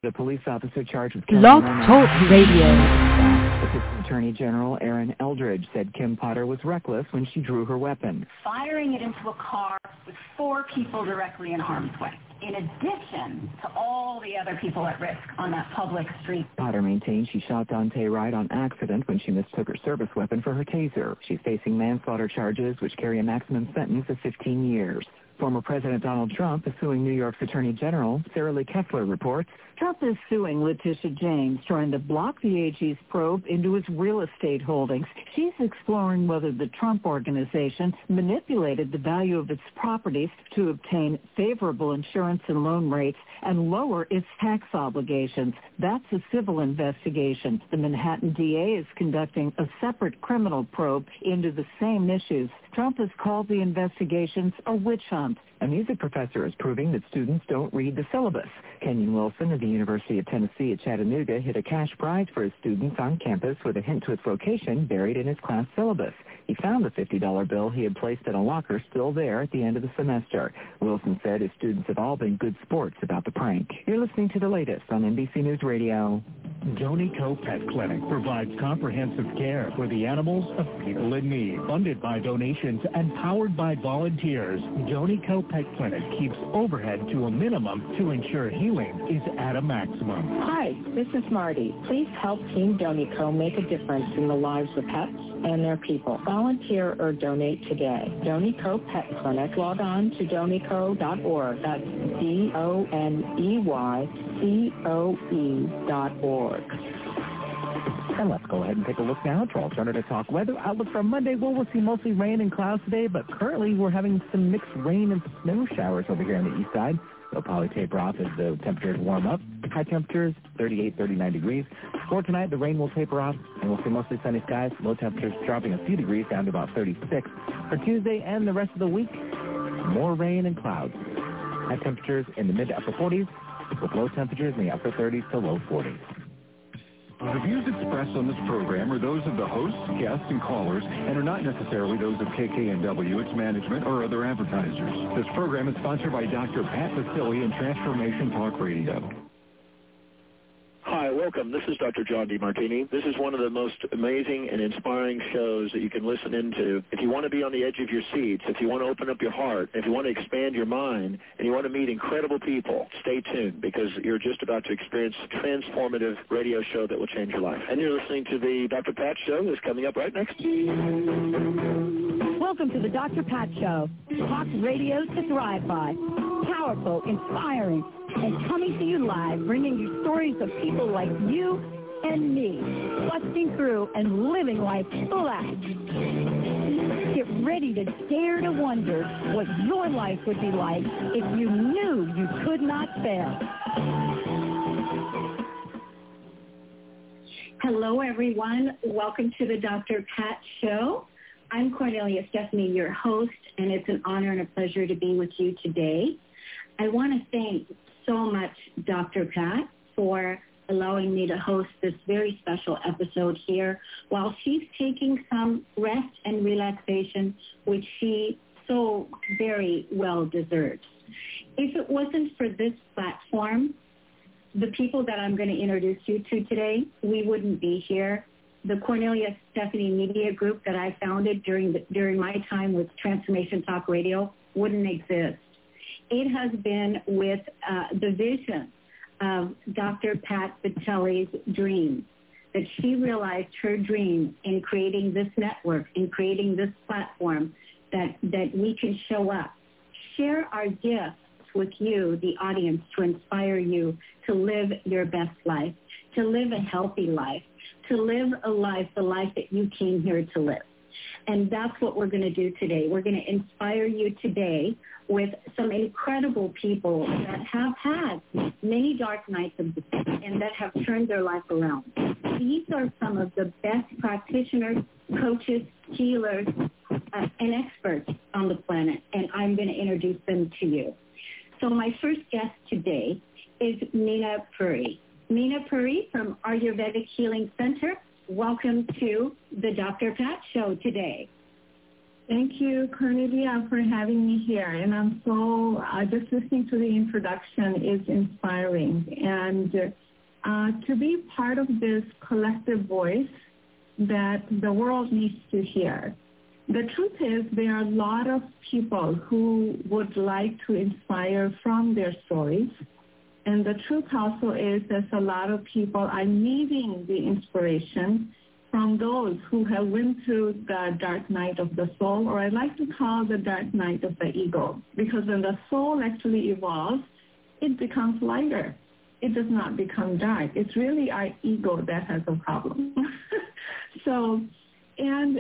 The police officer charged with killing Blog Talk Radio. Assistant Attorney General Aaron Eldridge said Kim Potter was reckless when she drew her weapon. Firing it into a car with 4 people directly in harm's way, in addition to all the other people at risk on that public street. Potter maintained she shot Dante Wright on accident when she mistook her service weapon for her taser. She's facing manslaughter charges, which carry a maximum sentence of 15 years. Former President Donald Trump is suing New York's Attorney General. Sarah Lee Kessler reports. Trump is suing Letitia James, trying to block the AG's probe into his real estate holdings. She's exploring whether the Trump Organization manipulated the value of its properties to obtain favorable insurance and loan rates and lower its tax obligations. That's a civil investigation. The Manhattan DA is conducting a separate criminal probe into the same issues. Trump has called the investigations a witch hunt. A music professor is proving that students don't read the syllabus. Kenyon Wilson of the University of Tennessee at Chattanooga hit a cash prize for his students on campus with a hint to its location buried in his class syllabus. He found the $50 bill he had placed in a locker still there at the end of the semester. Wilson said his students have all been good sports about the prank. You're listening to the latest on NBC News Radio. Donico Pet Clinic provides comprehensive care for the animals of people in need. Funded by donations and powered by volunteers, Donico Pet Clinic keeps overhead to a minimum to ensure healing is at a maximum. Hi, this is Marty. Please help Team Donico make a difference in the lives of pets and their people. Volunteer or donate today. Donico Pet Clinic. Log on to donico.org. That's DONEYCOE.org. And let's go ahead and take a look now at our alternative talk weather outlook for Monday. Well, we'll see mostly rain and clouds today, but currently we're having some mixed rain and snow showers over here on the east side. They'll probably taper off as the temperatures warm up. High temperatures, 38, 39 degrees. For tonight, the rain will taper off, and we'll see mostly sunny skies. Low temperatures dropping a few degrees down to about 36. For Tuesday and the rest of the week, more rain and clouds. High temperatures in the mid to upper 40s, with low temperatures in the upper 30s to low 40s. The views expressed on this program are those of the hosts, guests, and callers, and are not necessarily those of KKNW, its management, or other advertisers. This program is sponsored by Dr. Pat Baccili and Transformation Talk Radio. Hi, welcome. This is Dr. John DeMartini. This is one of the most amazing and inspiring shows that you can listen into. If you want to be on the edge of your seats, if you want to open up your heart, if you want to expand your mind, and you want to meet incredible people, stay tuned because you're just about to experience a transformative radio show that will change your life. And you're listening to the Dr. Pat Show that's coming up right next. Welcome to the Dr. Pat Show. Talk radio to thrive by. Powerful, inspiring, and coming to you live, bringing you stories of people like you and me, busting through and living life full out. Get ready to dare to wonder what your life would be like if you knew you could not fail. Hello, everyone. Welcome to the Dr. Pat Show. I'm Cornelia Stephanie, your host, and it's an honor and a pleasure to be with you today. I want to thank so much Dr. Pat for allowing me to host this very special episode here while she's taking some rest and relaxation, which she so very well deserves. If it wasn't for this platform, the people that I'm going to introduce you to today, we wouldn't be here. The Cornelia Stephanie Media Group that I founded during my time with Transformation Talk Radio wouldn't exist. It has been with the vision of Dr. Pat Baccili's dream, that she realized her dream in creating this network, in creating this platform, that we can show up, share our gifts with you, the audience, to inspire you to live your best life, to live a healthy life, to live a life, the life that you came here to live. And that's what we're going to do today. We're going to inspire you today with some incredible people that have had many dark nights of defeat and that have turned their life around. These are some of the best practitioners, coaches, healers, and experts on the planet, and I'm going to introduce them to you. So my first guest today is Meena Puri. Meena Puri from Ayurvedic Healing Center. Welcome to the Dr. Pat Show today. Thank you, Cornelia, for having me here. And I'm so, just listening to the introduction is inspiring. And to be part of this collective voice that the world needs to hear. The truth is there are a lot of people who would like to inspire from their stories. And the truth also is there's a lot of people are needing the inspiration from those who have went through the dark night of the soul, or I like to call the dark night of the ego, because when the soul actually evolves, it becomes lighter. It does not become dark. It's really our ego that has a problem. And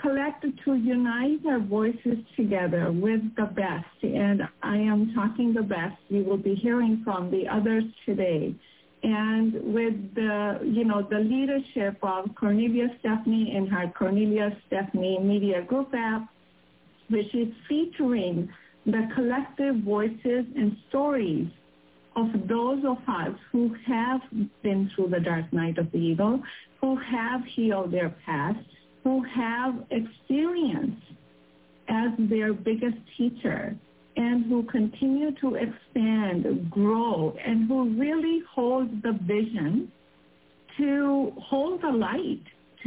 to unite our voices together with the best, and I am talking the best, you will be hearing from the others today, and with the leadership of Cornelia Stephanie and her Cornelia Stephanie Media Group app, which is featuring the collective voices and stories of those of us who have been through the dark night of the ego, who have healed their past, who have experience as their biggest teacher, and who continue to expand, grow, and who really hold the vision to hold the light.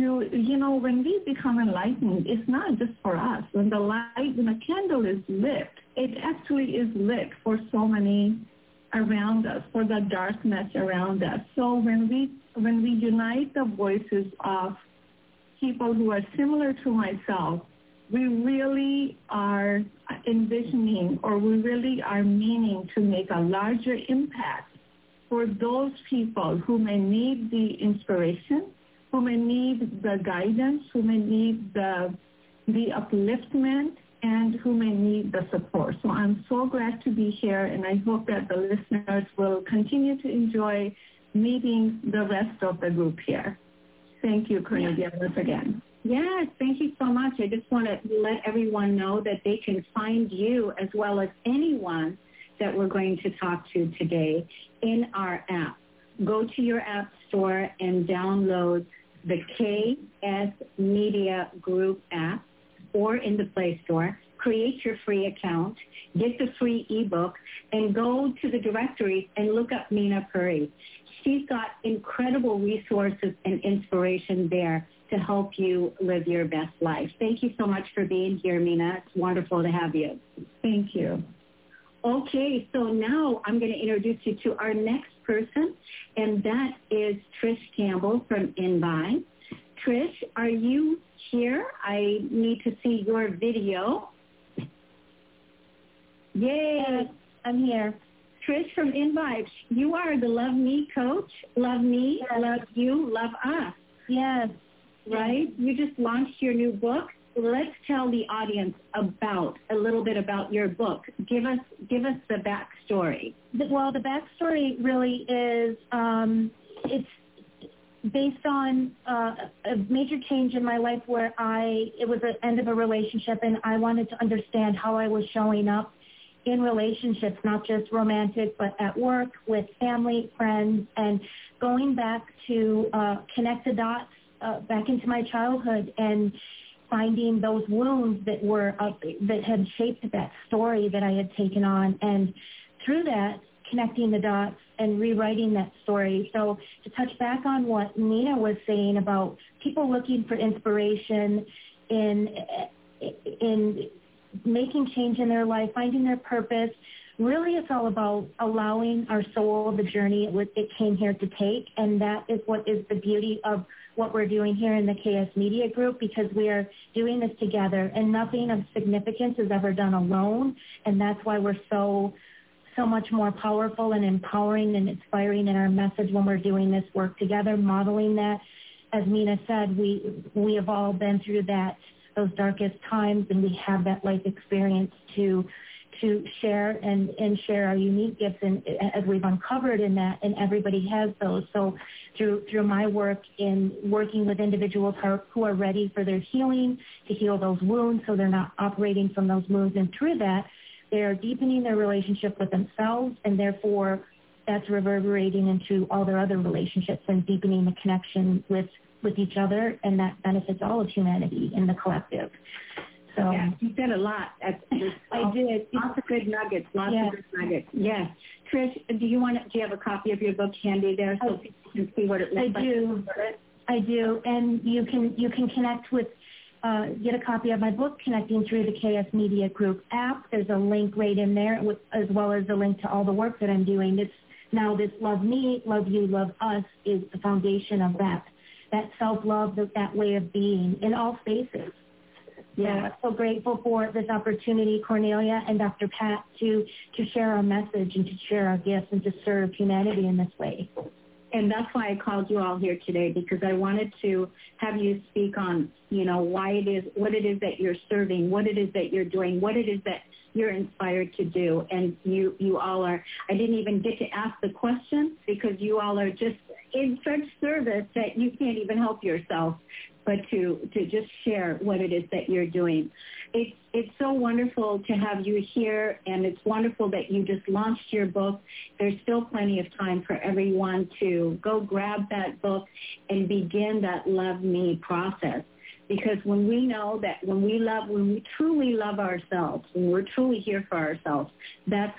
When we become enlightened, it's not just for us. When a candle is lit, it actually is lit for so many around us, for the darkness around us. So when we unite the voices of people who are similar to myself, we really are envisioning, or we really are meaning to make a larger impact for those people who may need the inspiration, who may need the guidance, who may need the upliftment, and who may need the support. So I'm so glad to be here, and I hope that the listeners will continue to enjoy meeting the rest of the group here. Thank you, Cornelia, once again. Yes, thank you so much. I just want to let everyone know that they can find you as well as anyone that we're going to talk to today in our app. Go to your app store and download the KS Media Group app, or in the Play Store. Create your free account, get the free ebook, and go to the directories and look up Meena Puri. She's got incredible resources and inspiration there to help you live your best life. Thank you so much for being here, Meena. It's wonderful to have you. Thank you. Okay, so now I'm going to introduce you to our next person, and that is Trish Campbell from Envibe. Trish, are you here? I need to see your video. Yay! Yes, I'm here. Trish from Envibe, you are the Love Me coach. Love me, yes. Love you, love us. Yes. Right? Yes. You just launched your new book. Let's tell the audience a little bit about your book. Give us the backstory. Well, the backstory really is it's based on a major change in my life where it was the end of a relationship, and I wanted to understand how I was showing up in relationships, not just romantic, but at work, with family, friends, and going back to connect the dots back into my childhood and finding those wounds that had shaped that story that I had taken on, and through that, connecting the dots and rewriting that story. So to touch back on what Meena was saying about people looking for inspiration in making change in their life, finding their purpose, really it's all about allowing our soul the journey it came here to take, and that is what is the beauty of what we're doing here in the KS Media Group, because we are doing this together, and nothing of significance is ever done alone, and that's why we're so much more powerful and empowering and inspiring in our message when we're doing this work together, modeling that. As Meena said, we have all been through those darkest times, and we have that life experience to share and share our unique gifts, and as we've uncovered in that, and everybody has those. So through my work in working with individuals who are ready for their healing, to heal those wounds so they're not operating from those wounds, and through that, they're deepening their relationship with themselves, and therefore that's reverberating into all their other relationships and deepening the connection with each other, and that benefits all of humanity in the collective. So yeah, you said a lot. I did. Lots of good nuggets. Yes. Trish, do you have a copy of your book handy there so people can see what it looks like? I do, and you can connect with, get a copy of my book, Connecting through the KS Media Group app. There's a link right in there, as well as a link to all the work that I'm doing. This Love Me, Love You, Love Us is the foundation of that self-love, that way of being in all spaces. Yeah, so grateful for this opportunity, Cornelia and Dr. Pat, to share our message and to share our gifts and to serve humanity in this way. And that's why I called you all here today, because I wanted to have you speak on, why it is, what it is that you're serving, what it is that you're doing, what it is that you're inspired to do. And you all are, I didn't even get to ask the question because you all are just in such service that you can't even help yourself, but to just share what it is that you're doing. It's so wonderful to have you here, and it's wonderful that you just launched your book. There's still plenty of time for everyone to go grab that book and begin that Love Me process. Because when we know that when we truly love ourselves, when we're truly here for ourselves, that's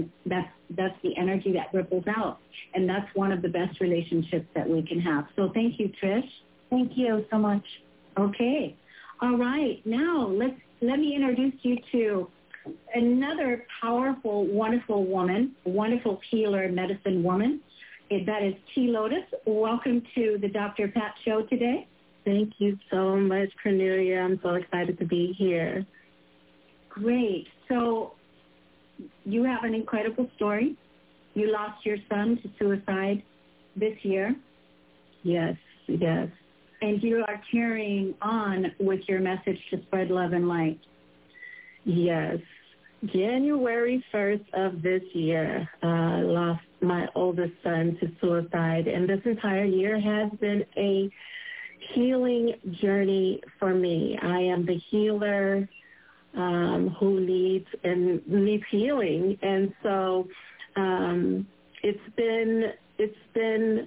the energy that ripples out. And that's one of the best relationships that we can have. So thank you, Trish. Thank you so much. Okay. All right. Now let me introduce you to another powerful, wonderful woman, wonderful healer, medicine woman. That is T. Lotus. Welcome to the Dr. Pat Show today. Thank you so much, Cornelia. I'm so excited to be here. Great. So you have an incredible story. You lost your son to suicide this year. Yes. And you are carrying on with your message to spread love and light. Yes. January 1st of this year, I lost my oldest son to suicide. And this entire year has been a healing journey for me. I am the healer who needs healing. And so it's been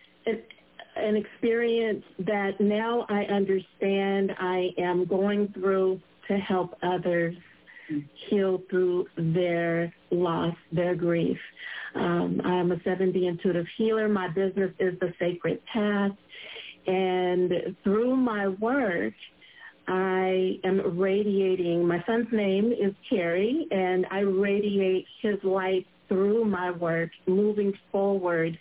an experience that now I understand I am going through to help others heal through their loss, their grief. I am a 7D intuitive healer. My business is The Sacred Path. And through my work, I am radiating, my son's name is Kerry, and I radiate his light through my work, moving forward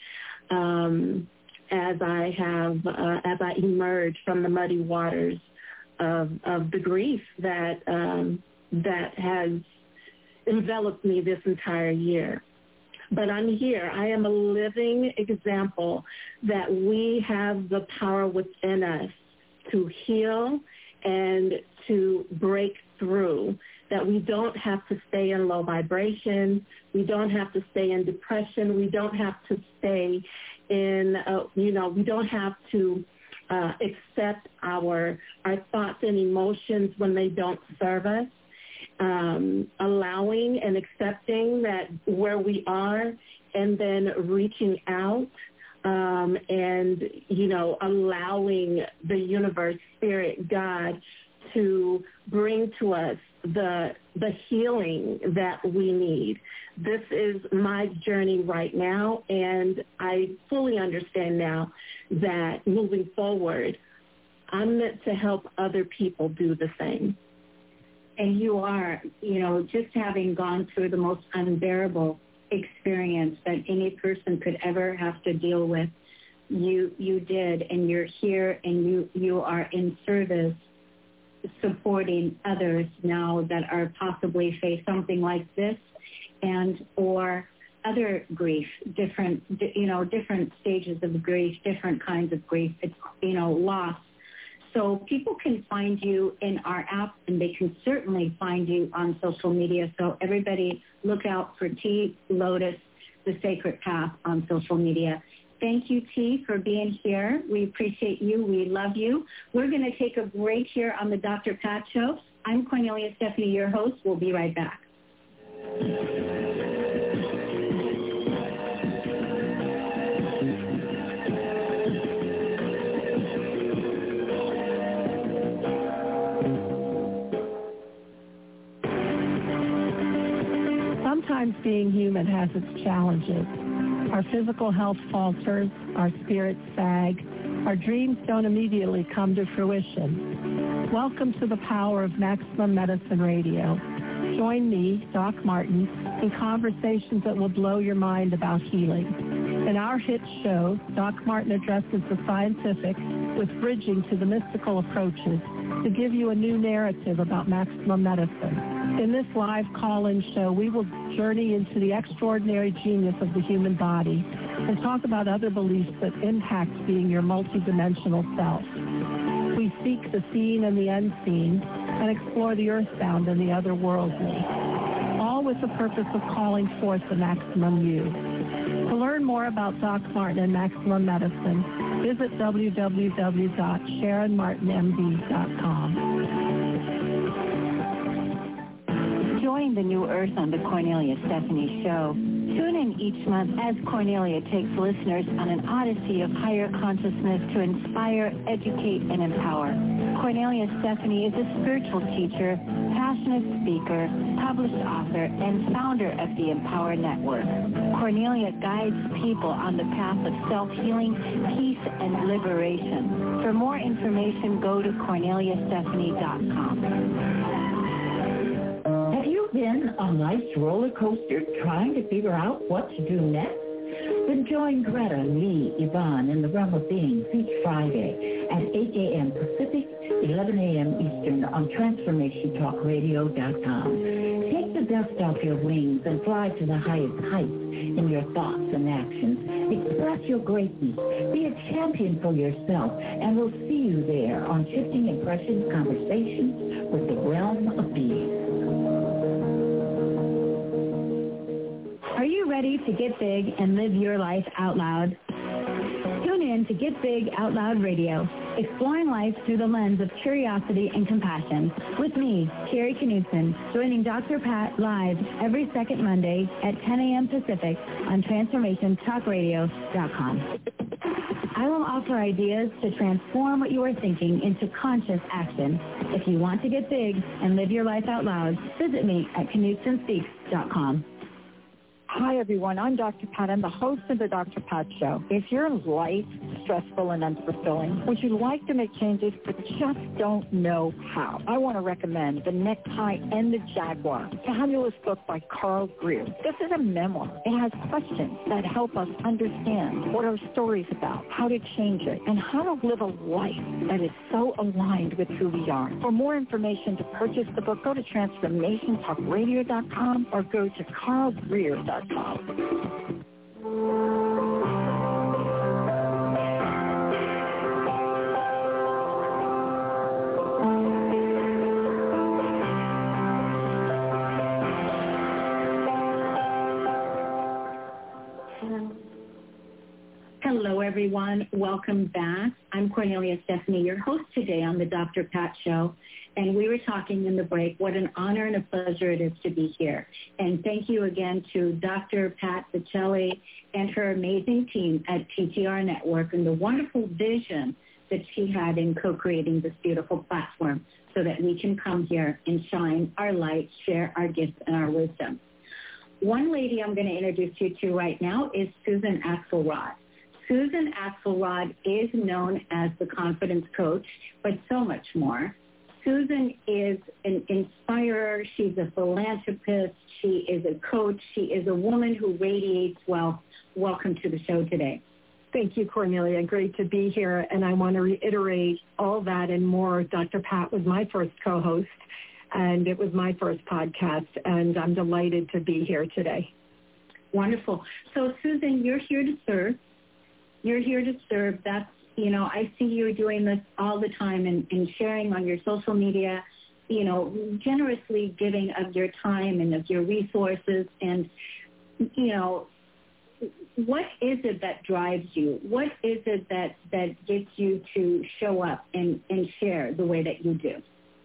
as I emerge from the muddy waters of the grief that has enveloped me this entire year. But I'm here. I am a living example that we have the power within us to heal and to break through, that we don't have to stay in low vibration. We don't have to stay in depression. We don't have to stay in, we don't have to accept our thoughts and emotions when they don't serve us. Allowing and accepting that where we are, and then reaching out and, allowing the universe, spirit, God, to bring to us the healing that we need. This is my journey right now, and I fully understand now that moving forward, I'm meant to help other people do the same. And you are, just having gone through the most unbearable experience that any person could ever have to deal with, you did, and you're here, and you are in service supporting others now that are possibly face something like this and or other grief, different stages of grief, different kinds of grief, loss. So people can find you in our app, and they can certainly find you on social media. So everybody look out for T. Lotus, The Sacred Path on social media. Thank you, T, for being here. We appreciate you. We love you. We're going to take a break here on the Dr. Pat Show. I'm Cornelia Stephanie, your host. We'll be right back. being human has its challenges. Our physical health falters, our spirits sag, our dreams don't immediately come to fruition. Welcome to the power of Maximum Medicine Radio. Join me, Doc Martin, in conversations that will blow your mind about healing. In our hit show, Doc Martin addresses the scientific with bridging to the mystical approaches to give you a new narrative about maximum medicine. In this live call-in show, we will journey into the extraordinary genius of the human body and talk about other beliefs that impact being your multidimensional self. We seek the seen and the unseen and explore the earthbound and the otherworldly, all with the purpose of calling forth the maximum you. To learn more about Doc Martin and Maximum Medicine, visit www.sharonmartinmd.com. Join the new Earth on the Cornelia Stephanie Show. Tune in each month as Cornelia takes listeners on an odyssey of higher consciousness to inspire, educate, and empower. Cornelia Stephanie is a spiritual teacher, passionate speaker, published author, and founder of the Empower Network. Cornelia guides people on the path of self-healing, peace, and liberation. For more information, go to CorneliaStephanie.com. Have you been on life's roller coaster trying to figure out what to do next? Then join Greta, Lee, Yvonne, and the Realm of Beings each Friday at 8 a.m. Pacific, 11 a.m. Eastern on TransformationTalkRadio.com. Take the dust off your wings and fly to the highest heights in your thoughts and actions. Express your greatness. Be a champion for yourself, and we'll see you there on Shifting Impressions Conversations with the Realm of Beings. Are you ready to get big and live your life out loud? Tune in to Get Big Out Loud Radio, exploring life through the lens of curiosity and compassion. With me, Carrie Knudsen, joining Dr. Pat live every second Monday at 10 a.m. Pacific on TransformationTalkRadio.com. I will offer ideas to transform what you are thinking into conscious action. If you want to get big and live your life out loud, visit me at KnudsenSpeaks.com. Hi, everyone. I'm Dr. Pat. I'm the host of the Dr. Pat Show. Is your life stressful and unfulfilling? Would you like to make changes but just don't know how? I want to recommend The Necktie and the Jaguar, a fabulous book by Carl Greer. This is a memoir. It has questions that help us understand what our story's about, how to change it, and how to live a life that is so aligned with who we are. For more information to purchase the book, go to TransformationTalkRadio.com or go to CarlGreer.com. Hello, everyone. Welcome back. I'm Cornelia Stephanie, your host today on the Dr. Pat Show. And we were talking in the break, what an honor and a pleasure it is to be here. And thank you again to Dr. Pat Bocelli and her amazing team at TTR Network and the wonderful vision that she had in co-creating this beautiful platform so that we can come here and shine our light, share our gifts and our wisdom. One lady I'm going to introduce you to right now is Susan Axelrod. Susan Axelrod is known as the Confidence Coach, but so much more. Susan is an inspirer. She's a philanthropist. She is a coach. She is a woman who radiates wealth. Welcome to the show today. Thank you, Cornelia. Great to be here. And I want to reiterate all that and more. Dr. Pat was my first co-host, and it was my first podcast, and I'm delighted to be here today. Wonderful. So, Susan, you're here to serve. You're here to serve. That's, you know, I see you doing this all the time and sharing on your social media, you know, generously giving of your time and of your resources. And, you know, what is it that drives you? What is it that gets you to show up and share the way that you do?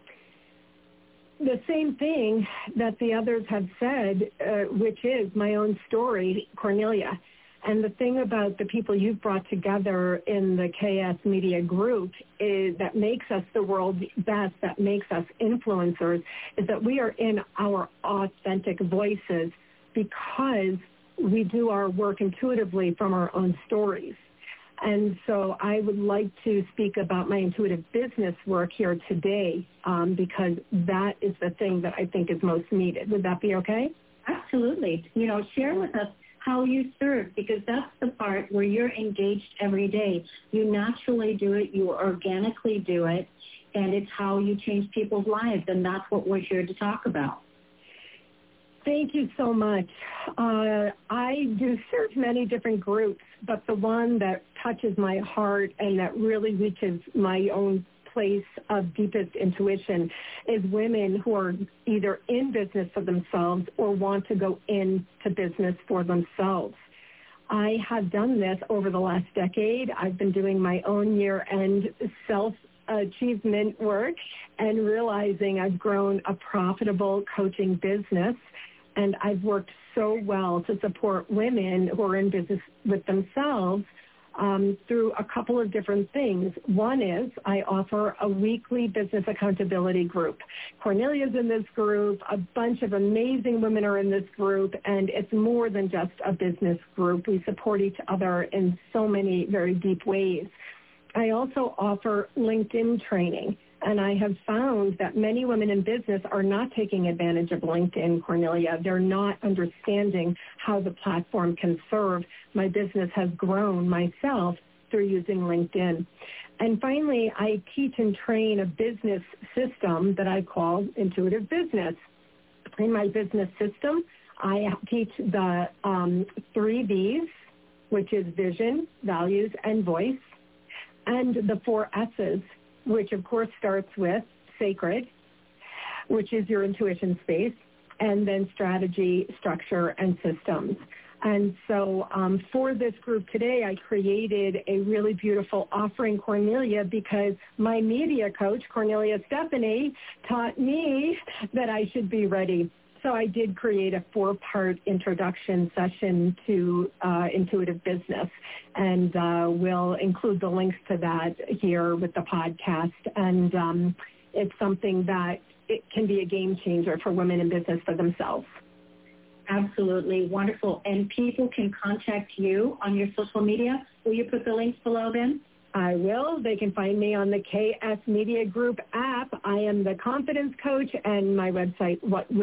The same thing that the others have said, which is my own story, Cornelia. And the thing about the people you've brought together in the KS Media Group is that makes us the world's best, that makes us influencers, is that we are in our authentic voices because we do our work intuitively from our own stories. And so I would like to speak about my intuitive business work here today because that is the thing that I think is most needed. Would that be okay? Absolutely. Share with us how you serve, because that's the part where you're engaged every day. You naturally do it. You organically do it. And it's how you change people's lives. And that's what we're here to talk about. Thank you so much. I do serve many different groups, but the one that touches my heart and that really reaches my own place of deepest intuition is women who are either in business for themselves or want to go into business for themselves. I have done this over the last decade. I've been doing my own year-end self-achievement work and realizing I've grown a profitable coaching business. And I've worked so well to support women who are in business with themselves through a couple of different things. One is I offer a weekly business accountability group. Cornelia's in this group. A bunch of amazing women are in this group, and it's more than just a business group. We support each other in so many very deep ways. I also offer LinkedIn training. And I have found that many women in business are not taking advantage of LinkedIn, Cornelia. They're not understanding how the platform can serve. My business has grown myself through using LinkedIn. And finally, I teach and train a business system that I call Intuitive Business. In my business system, I teach the 3 V's, which is vision, values, and voice, and the 4 S's, which of course starts with sacred, which is your intuition space, and then strategy, structure, and systems. And so for this group today, I created a really beautiful offering, Cornelia, because my media coach, Cornelia Stephanie, taught me that I should be ready. So I did create a 4-part introduction session to intuitive business, and we'll include the links to that here with the podcast. And it's something that it can be a game changer for women in business for themselves. Absolutely. Wonderful. And people can contact you on your social media. Will you put the links below then? I will. They can find me on the KS Media Group app. I am the confidence coach, and my website,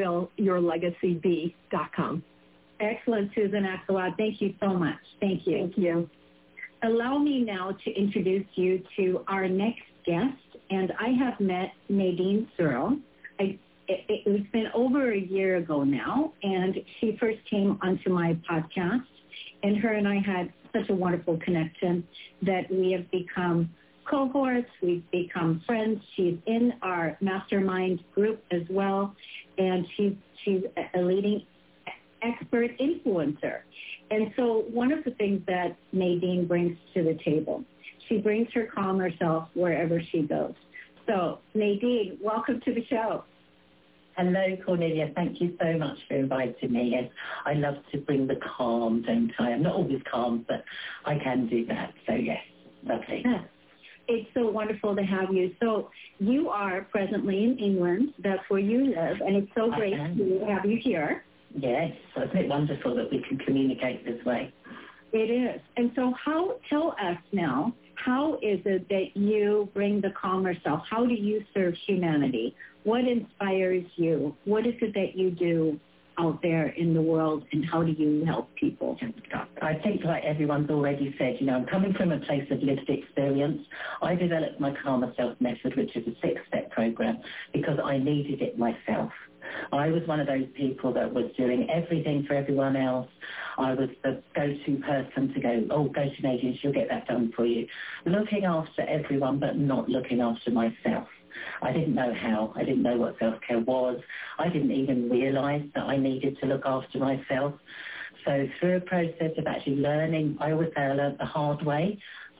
whatwillyourlegacybe.com. Excellent, Susan Axelrod. Thank you so much. Thank you. Thank you. Allow me now to introduce you to our next guest, and I have met Nadine Searle. It's been over a year ago now, and she first came onto my podcast, and her and I had such a wonderful connection that we have become cohorts, we've become friends. She's in our mastermind group as well, and she's a leading expert influencer. And so one of the things that Nadine brings to the table, she brings her calmer self wherever she goes. So Nadine, welcome to the show. Hello, Cornelia. Thank you so much for inviting me. And I love to bring the calm, don't I? I'm not always calm, but I can do that. So, yes, lovely. Yeah. It's so wonderful to have you. So you are presently in England. That's where you live, and it's so great to have you here. Yes, isn't it wonderful that we can communicate this way? It is. And so tell us now, how is it that you bring the calmer self? How do you serve humanity? What inspires you? What is it that you do out there in the world, and how do you help people? I think, like everyone's already said, I'm coming from a place of lived experience. I developed my Calmer Self method, which is a 6-step program, because I needed it myself. I was one of those people that was doing everything for everyone else. I was the go-to person to go to Nadine, she'll get that done for you. Looking after everyone, but not looking after myself. I didn't know how. I didn't know what self-care was. I didn't even realize that I needed to look after myself. So through a process of actually learning, I always say I learned the hard way. So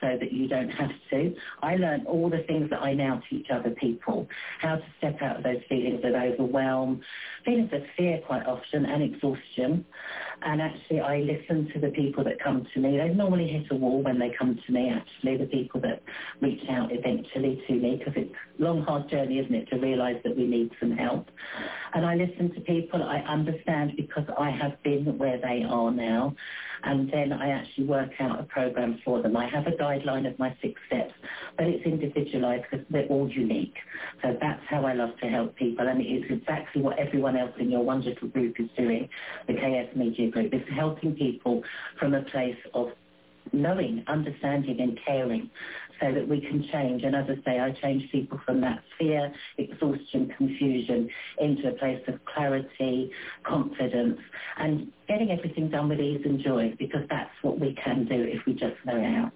so that you don't have to. I learned all the things that I now teach other people, how to step out of those feelings of overwhelm, feelings of fear quite often, and exhaustion. And actually, I listen to the people that come to me. They normally hit a wall when they come to me, actually, the people that reach out eventually to me, because it's a long, hard journey, isn't it, to realise that we need some help. And I listen to people. I understand because I have been where they are now. And then I actually work out a program for them. I have a guideline of my 6 steps, but it's individualised because they're all unique. So that's how I love to help people, and it's exactly what everyone else in your wonderful group is doing, the KS Media Group. It's helping people from a place of knowing, understanding and caring so that we can change. And as I say, I change people from that fear, exhaustion, confusion into a place of clarity, confidence, and getting everything done with ease and joy, because that's what we can do if we just know how.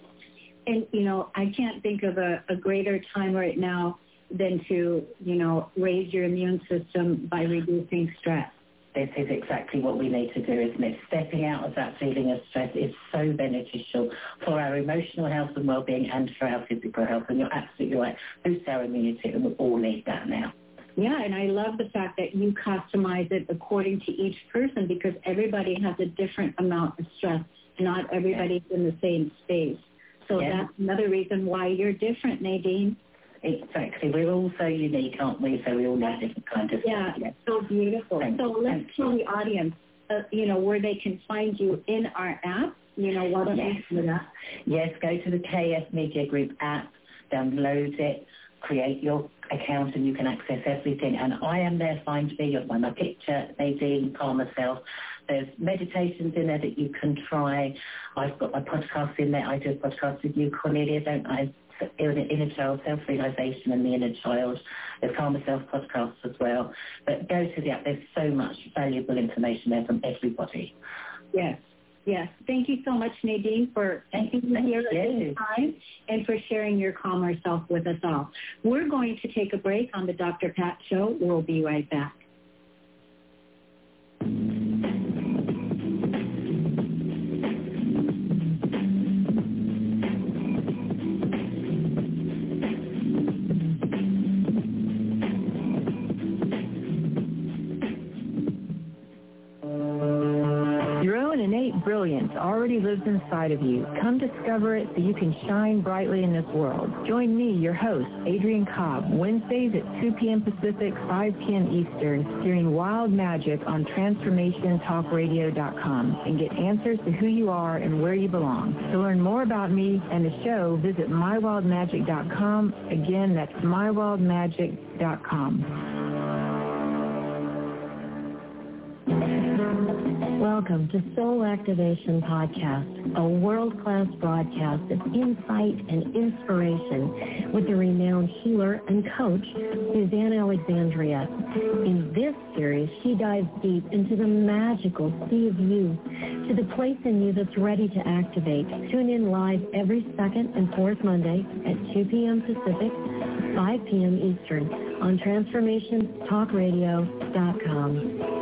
And, you know, I can't think of a greater time right now than to, you know, raise your immune system by reducing stress. This is exactly what we need to do, isn't it? Stepping out of that feeling of stress is so beneficial for our emotional health and well-being and for our physical health. And you're absolutely right. Boost our immunity, and we all need that now. Yeah, and I love the fact that you customize it according to each person, because everybody has a different amount of stress. Not everybody's in the same space. So that's another reason why you're different, Nadine. Exactly. We're all so unique, aren't we? So we all need different kinds of stuff. Yeah, so beautiful. So let's tell the audience, you know, where they can find you in our app. You know, why don't you do that? Yes, go to the KS Media Group app, download it, create your account, and you can access everything. And I am there, find me, you'll find my picture, Nadine, Calm Myself. There's meditations in there that you can try. I've got my podcast in there. I do a podcast with you, Cornelia, don't I? Inner child, self-realisation and the inner child. There's Calm Myself podcasts as well. But go to the app. There's so much valuable information there from everybody. Yes. Yes. Thank you so much, Nadine, for being here at this time and for sharing your calmer self with us all. We're going to take a break on the Dr. Pat Show. We'll be right back. Brilliance already lives inside of you. Come discover it so you can shine brightly in this world. Join me, your host, Adrienne Cobb, Wednesdays at 2 p.m. Pacific, 5 p.m. Eastern, during Wild Magic on TransformationTalkRadio.com, and get answers to who you are and where you belong. To learn more about me and the show, visit MyWildMagic.com. Again, that's MyWildMagic.com. Welcome to Soul Activation Podcast, a world-class broadcast of insight and inspiration with the renowned healer and coach, Suzanne Alexandria. In this series, she dives deep into the magical sea of you, to the place in you that's ready to activate. Tune in live every second and fourth Monday at 2 p.m. Pacific, 5 p.m. Eastern on TransformationTalkRadio.com.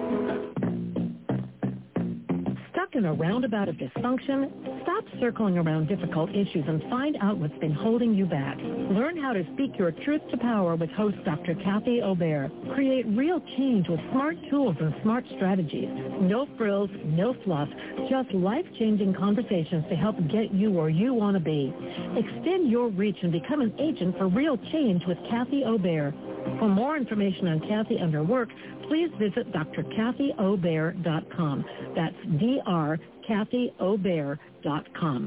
In a roundabout of dysfunction? Stop circling around difficult issues and find out what's been holding you back. Learn how to speak your truth to power with host Dr. Kathy Obear. Create real change with smart tools and smart strategies. No frills, no fluff, just life-changing conversations to help get you where you want to be. Extend your reach and become an agent for real change with Kathy Obear. For more information on Kathy and her work, please visit drkathyobear.com. That's drkathyobear.com.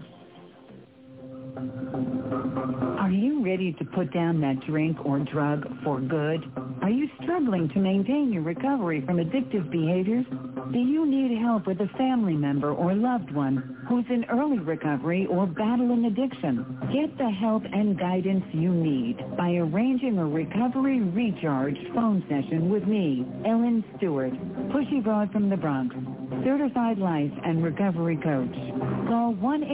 Are you ready to put down that drink or drug for good? Are you struggling to maintain your recovery from addictive behaviors? Do you need help with a family member or loved one who's in early recovery or battling addiction? Get the help and guidance you need by arranging a recovery recharge phone session with me, Ellen Stewart, Pushy Broad from the Bronx. certified life and recovery coach. Call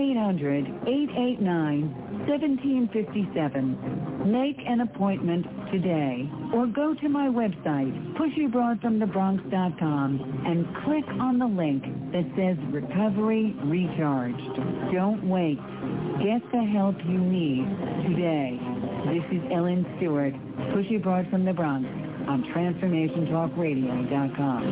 1-800-889-1757. Make an appointment today or go to my website, pushybroadfromthebronx.com, and click on the link that says Recovery Recharged. Don't wait. Get the help you need today. This is Ellen Stewart, Pushy Broad from the Bronx, on TransformationTalkRadio.com.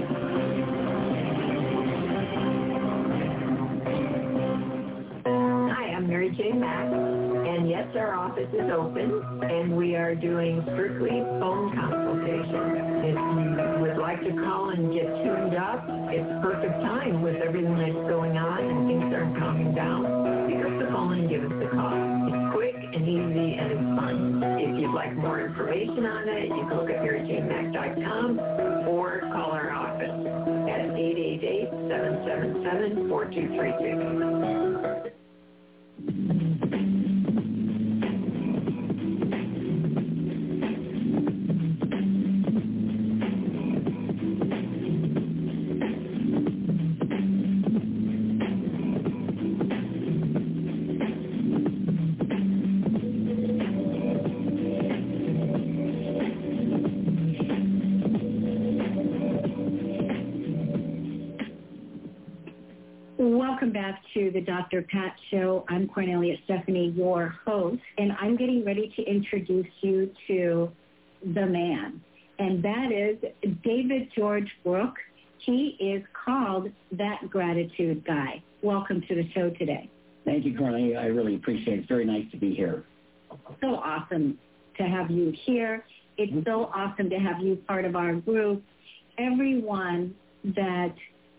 Hi, I'm Mary Jane Mack, and yes, our office is open, and we are doing strictly phone consultation. If you would like to call and get tuned up, it's perfect time with everything that's going on and things aren't calming down. Pick up the phone and give us a call. It's quick and easy and it's fun. If you'd like more information on it, you can look at MaryJaneMack.com or call our office at 888-777-4232. Welcome back to the Dr. Pat Show. I'm Cornelia Stephanie, your host, and I'm getting ready to introduce you to the man, and that is David George Brooke. He is called That Gratitude Guy. Welcome to the show today. Thank you, Cornelia. I really appreciate it. It's very nice to be here. So awesome to have you here. It's so awesome to have you part of our group. Everyone that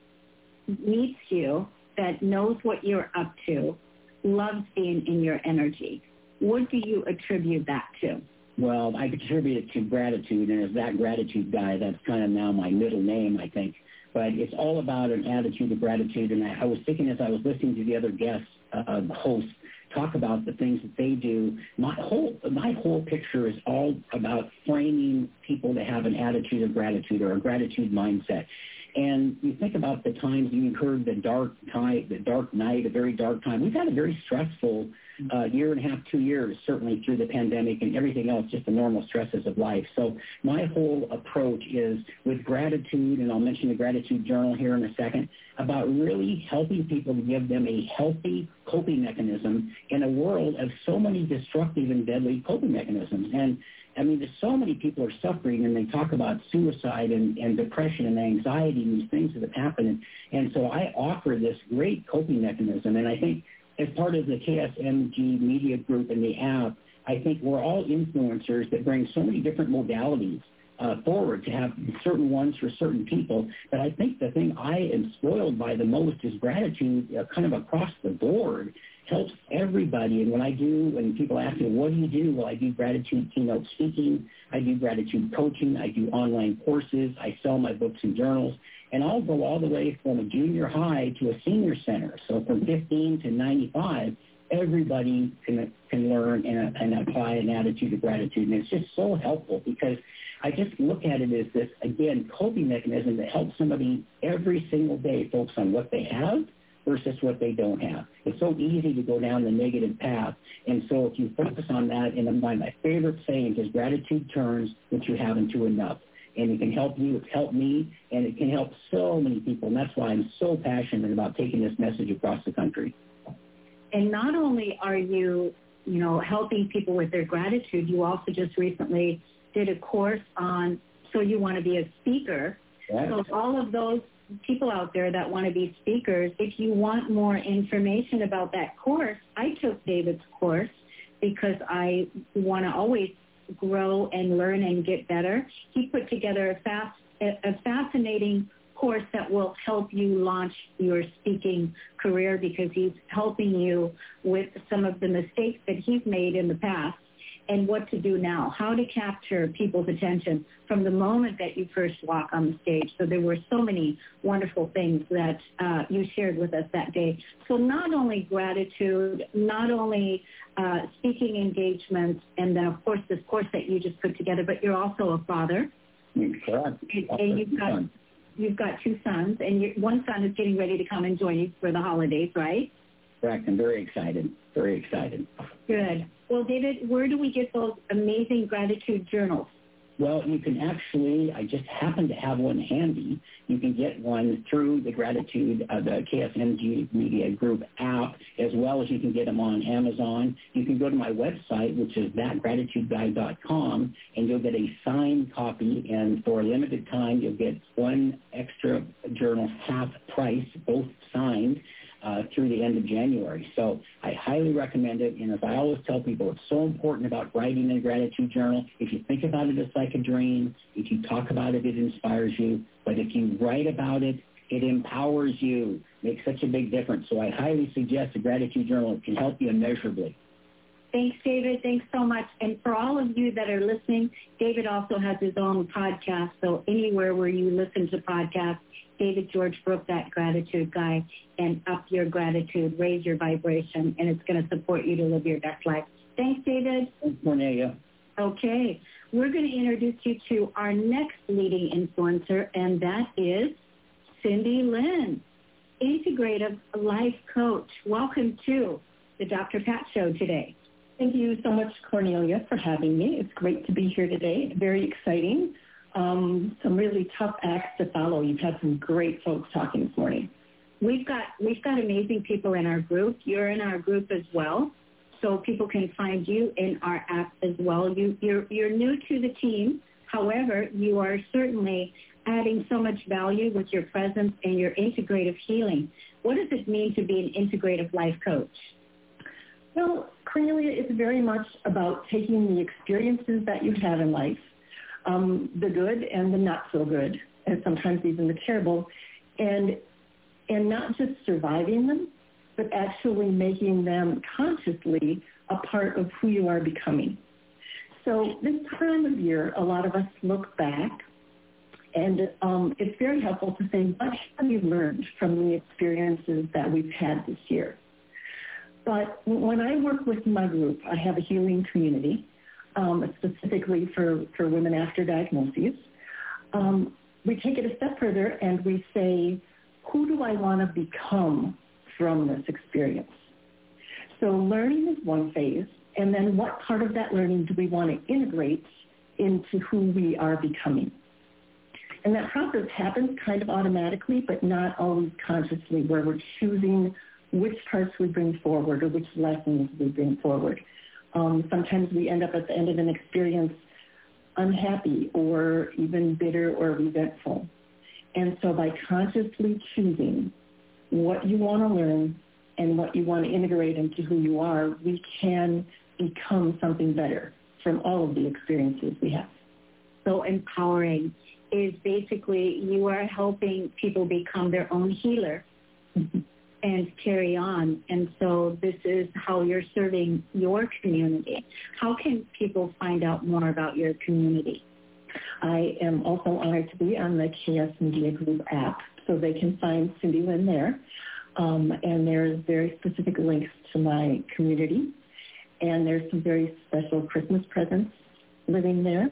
meets you, that knows what you're up to, loves being in your energy. What do you attribute that to? Well, I attribute it to gratitude, and as That Gratitude Guy, that's kind of now my middle name, I think. But it's all about an attitude of gratitude, and I was thinking as I was listening to the other guests, hosts, talk about the things that they do. My whole picture is all about framing people to have an attitude of gratitude or a gratitude mindset. And you think about the times you heard the dark night, a very dark time. We've had a very stressful year and a half, 2 years, certainly through the pandemic and everything else, just the normal stresses of life. So my whole approach is with gratitude, and I'll mention the gratitude journal here in a second, about really helping people to give them a healthy coping mechanism in a world of so many destructive and deadly coping mechanisms. And I mean, there's so many people are suffering, and they talk about suicide and depression and anxiety and these things that have happened. And so I offer this great coping mechanism, and I think as part of the KSMG Media Group and the app, I think we're all influencers that bring so many different modalities forward to have certain ones for certain people. But I think the thing I am spoiled by the most is gratitude kind of across the board. Helps everybody. And when people ask me, what do you do? Well, I do gratitude keynote speaking. I do gratitude coaching. I do online courses. I sell my books and journals. And I'll go all the way from a junior high to a senior center. So from 15 to 95, everybody can learn and apply an attitude of gratitude. And it's just so helpful because I just look at it as this, again, coping mechanism that helps somebody every single day focus on what they have versus what they don't have. It's so easy to go down the negative path. And so if you focus on that, and my favorite saying is gratitude turns what you have into enough. And it can help you, it's helped me, and it can help so many people. And that's why I'm so passionate about taking this message across the country. And not only are you, helping people with their gratitude, you also just recently did a course on So You Want to Be a Speaker. Yes. So all of those people out there that want to be speakers, if you want more information about that course, I took David's course because I want to always grow and learn and get better. He put together a fascinating course that will help you launch your speaking career because he's helping you with some of the mistakes that he's made in the past and what to do now, how to capture people's attention from the moment that you first walk on the stage. So there were so many wonderful things that you shared with us that day. So not only gratitude, not only speaking engagements, and then, of course, this course that you just put together, but you're also a father. Correct. And you've got two sons, and one son is getting ready to come and join you for the holidays, right? Correct. I'm very excited. Very excited. Good. Well, David, where do we get those amazing gratitude journals? Well, you can actually, I just happen to have one handy. You can get one through the Gratitude, the KSMG Media Group app, as well as you can get them on Amazon. You can go to my website, which is thatgratitudeguide.com, and you'll get a signed copy, and for a limited time, you'll get one extra journal half price, both signed, through the end of January. So I highly recommend it. And as I always tell people, it's so important about writing in a gratitude journal. If you think about it, it's like a dream. If you talk about it, it inspires you. But if you write about it, it empowers you. Makes such a big difference. So I highly suggest a gratitude journal. It can help you immeasurably. Thanks, David. Thanks so much. And for all of you that are listening, David also has his own podcast. So anywhere where you listen to podcasts, David George Brooke, That Gratitude Guy, and up your gratitude, raise your vibration, and it's going to support you to live your best life. Thanks, David. Thanks, Cornelia. Okay. We're going to introduce you to our next leading influencer, and that is Cindy Lynn, Integrative Life Coach. Welcome to the Dr. Pat Show today. Thank you so much, Cornelia, for having me. It's great to be here today. Very exciting. Some really tough acts to follow. You've had some great folks talking this morning. We've got amazing people in our group. You're in our group as well, so people can find you in our app as well. You're new to the team. However, you are certainly adding so much value with your presence and your integrative healing. What does it mean to be an integrative life coach? Well, Cornelia, it's very much about taking the experiences that you have in life, the good and the not so good, and sometimes even the terrible, and not just surviving them, but actually making them consciously a part of who you are becoming. So this time of year, a lot of us look back, and it's very helpful to say, what have you learned from the experiences that we've had this year? But when I work with my group, I have a healing community, specifically for women after diagnoses. We take it a step further and we say, who do I want to become from this experience? So learning is one phase, and then what part of that learning do we want to integrate into who we are becoming? And that process happens kind of automatically, but not always consciously, where we're choosing which parts we bring forward or which lessons we bring forward. Sometimes we end up at the end of an experience unhappy or even bitter or resentful. And so by consciously choosing what you want to learn and what you want to integrate into who you are, we can become something better from all of the experiences we have. So empowering is basically you are helping people become their own healer. Mm-hmm. And carry on. And so this is how you're serving your community. How can people find out more about your community? I am also honored to be on the KS Media Group app, so they can find Cindy Lynn there. And there's very specific links to my community. And there's some very special Christmas presents living there.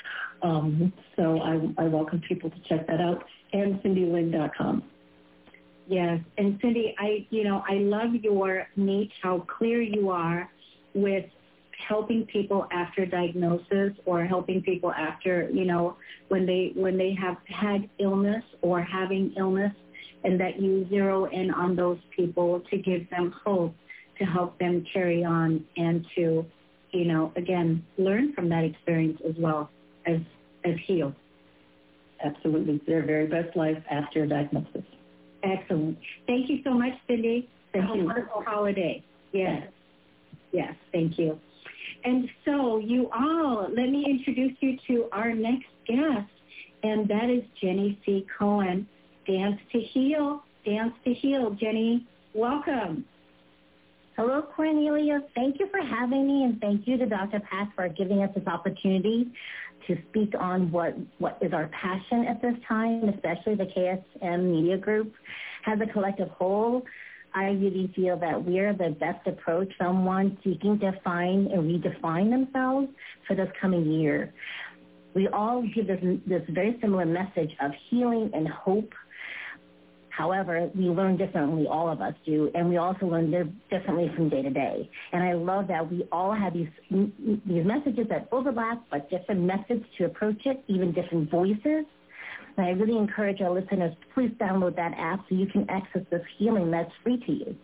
So I welcome people to check that out. And CindyLynn.com. Yes, and Cindy, I love your niche, how clear you are with helping people after diagnosis or helping people after, when they have had illness or having illness, and that you zero in on those people to give them hope, to help them carry on and to, again, learn from that experience as well as heal. Absolutely. Their very best life after diagnosis. Excellent. Thank you so much, Cindy. Thank you. Wonderful holiday. Yes. Yes, thank you. And so you all, let me introduce you to our next guest, and that is Jenny C. Cohen, Dance to Heal. Dance to Heal. Jenny, welcome. Hello, Cornelia. Thank you for having me, and thank you to Dr. Pat for giving us this opportunity to speak on what is our passion at this time, especially the KSM Media Group. As a collective whole, I really feel that we're the best approach someone seeking to find and redefine themselves for this coming year. We all give this very similar message of healing and hope. However, we learn differently, all of us do, and we also learn differently from day to day. And I love that we all have these messages that overlap, but different methods to approach it, even different voices. And I really encourage our listeners, please download that app so you can access this healing that's free to you.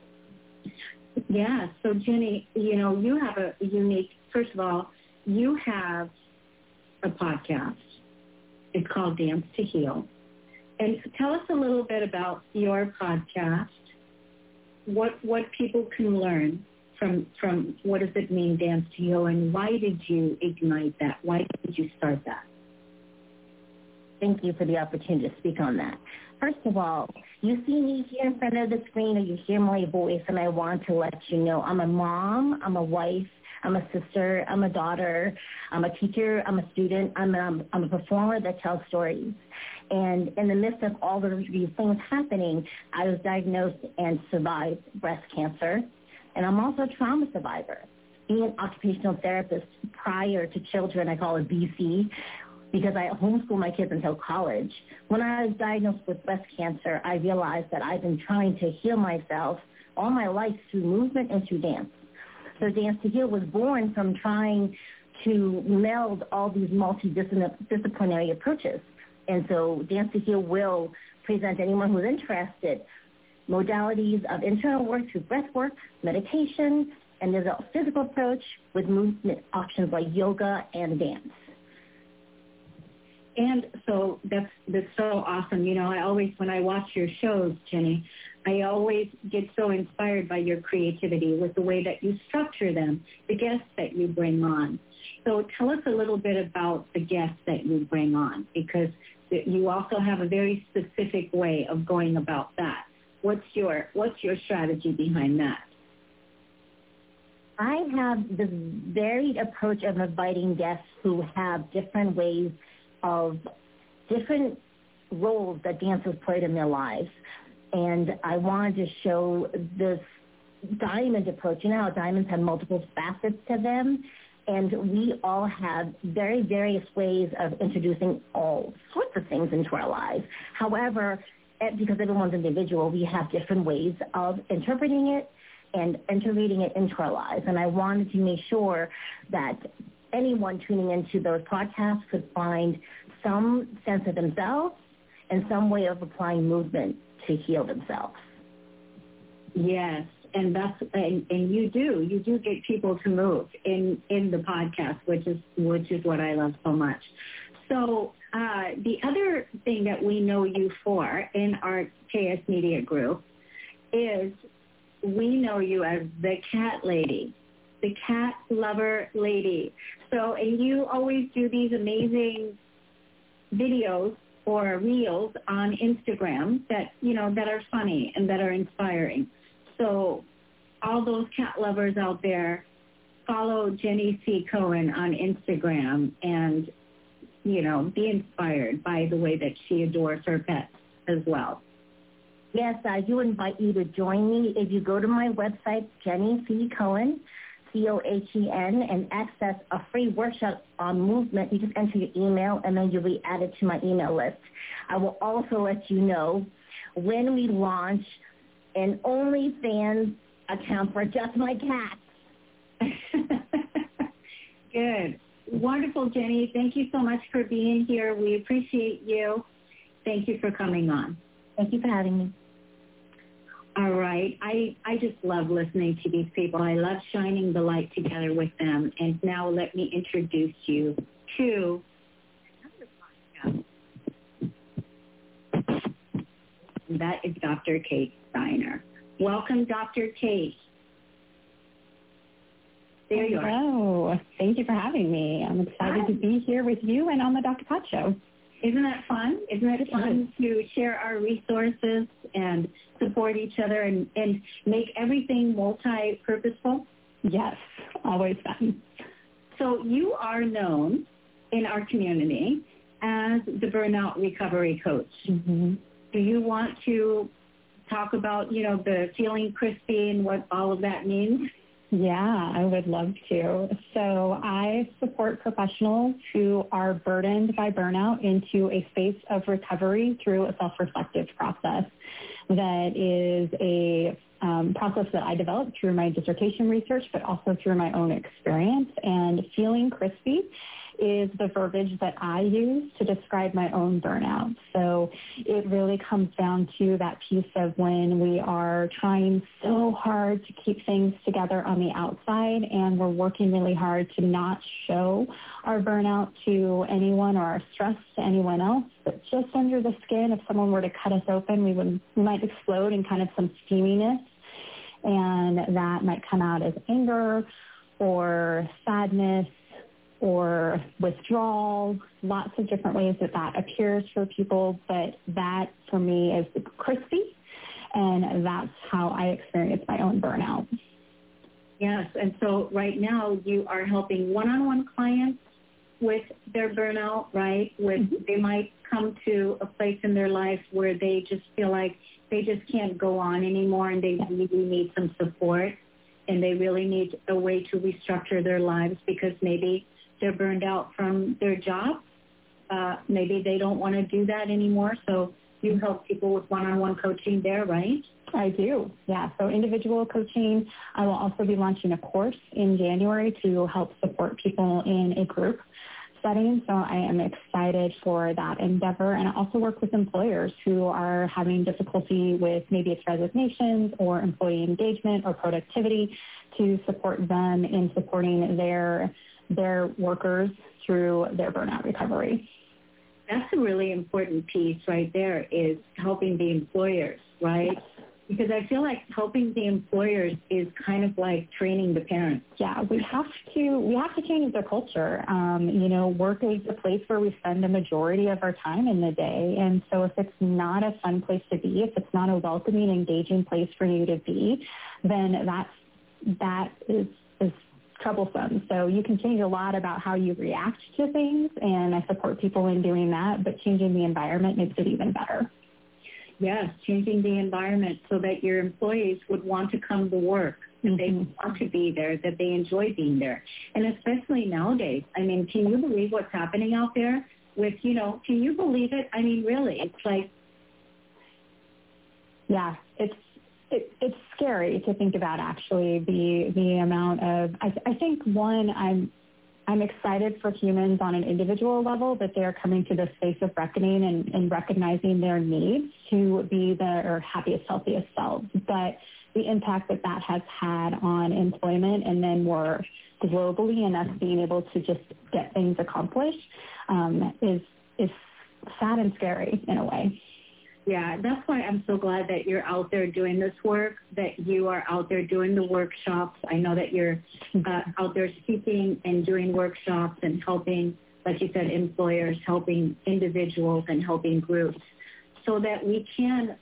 Yeah, so Jenny, you have a unique, first of all, you have a podcast. It's called Dance to Heal. And tell us a little bit about your podcast, what people can learn from what does it mean, Dance to Heal, and why did you ignite that? Why did you start that? Thank you for the opportunity to speak on that. First of all, you see me here in front of the screen, or you hear my voice, and I want to let you know I'm a mom, I'm a wife, I'm a sister, I'm a daughter, I'm a teacher, I'm a student, I'm a performer that tells stories. And in the midst of all of these things happening, I was diagnosed and survived breast cancer. And I'm also a trauma survivor. Being an occupational therapist prior to children, I call it BC, because I homeschooled my kids until college. When I was diagnosed with breast cancer, I realized that I've been trying to heal myself all my life through movement and through dance. So Dance to Heal was born from trying to meld all these multidisciplinary approaches. And so Dance to Heal will present anyone who's interested modalities of internal work through breath work, meditation, and there's a physical approach with movement options like yoga and dance. And so that's so awesome. I always, when I watch your shows, Jenny, I always get so inspired by your creativity with the way that you structure them, the guests that you bring on. So tell us a little bit about the guests that you bring on, because you also have a very specific way of going about that. What's your strategy behind that? I have this varied approach of inviting guests who have different ways of different roles that dancers played in their lives. And I wanted to show this diamond approach. You know how diamonds have multiple facets to them? And we all have very various ways of introducing all sorts of things into our lives. However, because everyone's individual, we have different ways of interpreting it and integrating it into our lives. And I wanted to make sure that anyone tuning into those podcasts could find some sense of themselves and some way of applying movement to heal themselves. Yes, and you do get people to move in the podcast, which is what I love so much. So the other thing that we know you for in our KS Media Group is we know you as the cat lady, the cat lover lady. So, and you always do these amazing videos or reels on Instagram that are funny and that are inspiring. So all those cat lovers out there, follow Jenny C. Cohen on Instagram and, be inspired by the way that she adores her pets as well. Yes, I do invite you to join me. If you go to my website, Jenny C. Cohen, COHEN, and access a free workshop on movement, you just enter your email and then you'll be added to my email list. I will also let you know when we launch an OnlyFans account for just my cats. Good. Wonderful, Jenny. Thank you so much for being here. We appreciate you. Thank you for coming on. Thank you for having me. All right. I just love listening to these people. I love shining the light together with them. And now let me introduce you to another podcast. That is Dr. Kate Steiner. Welcome, Dr. Kate. There you are. Hello. Thank you for having me. I'm excited to be here with you and on the Dr. Pat Show. Isn't that fun? Isn't it fun to share our resources and support each other and make everything multi-purposeful? Yes, always fun. So you are known in our community as the burnout recovery coach. Mm-hmm. Do you want to talk about, the feeling crispy and what all of that means? Yeah, I would love to. So I support professionals who are burdened by burnout into a space of recovery through a self-reflective process that is a process that I developed through my dissertation research, but also through my own experience. And feeling crispy is the verbiage that I use to describe my own burnout. So it really comes down to that piece of when we are trying so hard to keep things together on the outside and we're working really hard to not show our burnout to anyone or our stress to anyone else. But just under the skin, if someone were to cut us open, we might explode in kind of some steaminess, and that might come out as anger or sadness or withdrawal, lots of different ways that appears for people, but that for me is crispy, and that's how I experience my own burnout. Yes, and so right now you are helping one-on-one clients with their burnout, right? They might come to a place in their life where they just feel like they just can't go on anymore, and they really need some support, and they really need a way to restructure their lives because maybe they're burned out from their job. Maybe they don't want to do that anymore. So you help people with one-on-one coaching there, right? I do, yeah. So individual coaching. I will also be launching a course in January to help support people in a group setting. So I am excited for that endeavor. And I also work with employers who are having difficulty with maybe it's resignations or employee engagement or productivity to support them in supporting their workers through their burnout recovery. That's a really important piece right there, is helping the employers, right? Yes. Because I feel like helping the employers is kind of like training the parents. Yeah, we have to change the culture. Work is a place where we spend the majority of our time in the day. And so if it's not a fun place to be, if it's not a welcoming, engaging place for you to be, then that is troublesome. So you can change a lot about how you react to things, and I support people in doing that, but changing the environment makes it even better. Yes, changing the environment so that your employees would want to come to work, that they want to be there, that they enjoy being there. And especially nowadays, I mean, can you believe what's happening out there with, can you believe it? I mean, really, it's like... Yeah, it's scary to think about, actually, the amount of, I think, one, I'm excited for humans on an individual level that they're coming to this space of reckoning and recognizing their needs to be their happiest, healthiest selves. But the impact that has had on employment and then more globally and us being able to just get things accomplished is sad and scary in a way. Yeah, that's why I'm so glad that you're out there doing this work, that you are out there doing the workshops. I know that you're out there speaking and doing workshops and helping, like you said, employers, helping individuals and helping groups so that we can,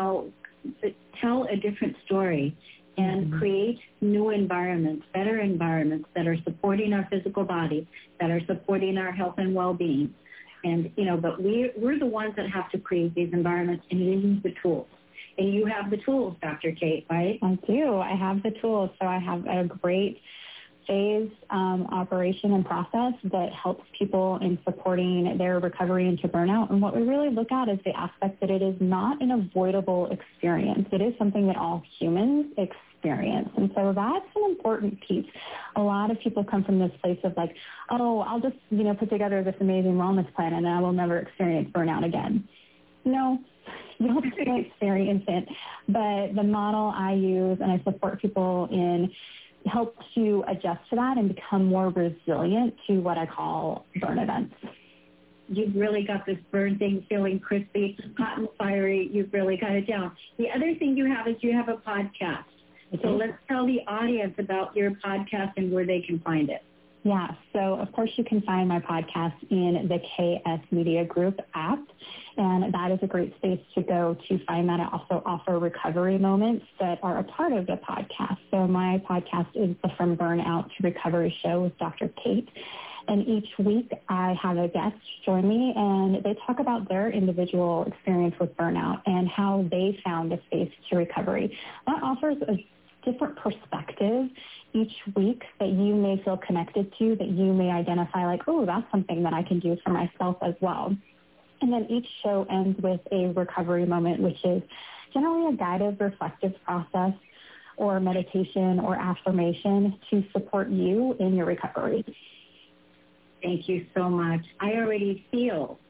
tell a different story and create new environments, better environments that are supporting our physical body, that are supporting our health and well-being. And, but we're the ones that have to create these environments and use the tools. And you have the tools, Dr. Kate, right? I do. I have the tools. So I have a great phased operation and process that helps people in supporting their recovery into burnout. And what we really look at is the aspect that it is not an avoidable experience. It is something that all humans experience. And so that's an important piece. A lot of people come from this place of like, oh, I'll just, put together this amazing wellness plan and I will never experience burnout again. No, you'll experience it. But the model I use and I support people in helps you adjust to that and become more resilient to what I call burn events. You've really got this burn thing feeling crispy, hot and fiery. You've really got it down. The other thing you have is you have a podcast. So let's tell the audience about your podcast and where they can find it. Yeah, so of course you can find my podcast in the KS Media Group app, and that is a great space to go to find that. I also offer recovery moments that are a part of the podcast. So my podcast is the From Burnout to Recovery Show with Dr. Kate, and each week I have a guest join me, and they talk about their individual experience with burnout and how they found a space to recovery. That offers a different perspective each week that you may feel connected to, that you may identify like, oh, that's something that I can do for myself as well. And then each show ends with a recovery moment, which is generally a guided reflective process or meditation or affirmation to support you in your recovery. Thank you so much. I already feel,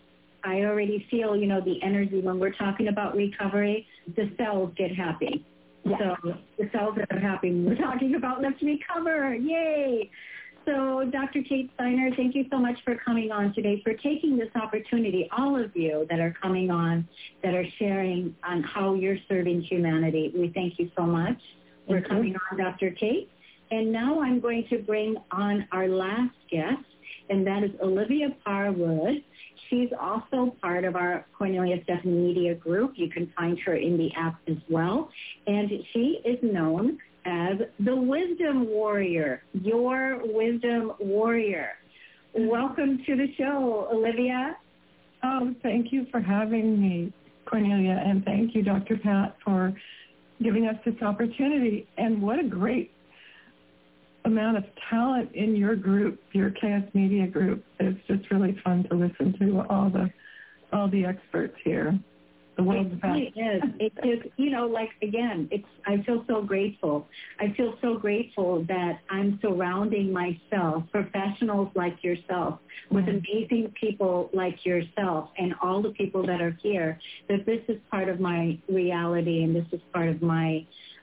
the energy when we're talking about recovery. The cells get happy. Yes. So the cells are happy when we're talking about let's recover. Yay! So Dr. Kate Steiner, thank you so much for coming on today, for taking this opportunity, all of you that are coming on, that are sharing on how you're serving humanity. We thank you so much for coming on, Dr. Kate. And now I'm going to bring on our last guest, and that is Olivia Parwood. She's also part of our Cornelia Stephanie Media Group. You can find her in the app as well. And she is known as the Wisdom Warrior, your Wisdom Warrior. Welcome to the show, Olivia. Oh, thank you for having me, Cornelia, and thank you, Dr. Pat, for giving us this opportunity. And what a great amount of talent in your group, your Chaos Media Group. It's just really fun to listen to all the experts here. The world's best. It is. It is, I feel so grateful. I feel so grateful that I'm surrounding myself, professionals like yourself, with amazing people like yourself and all the people that are here, that this is part of my reality and this is part of my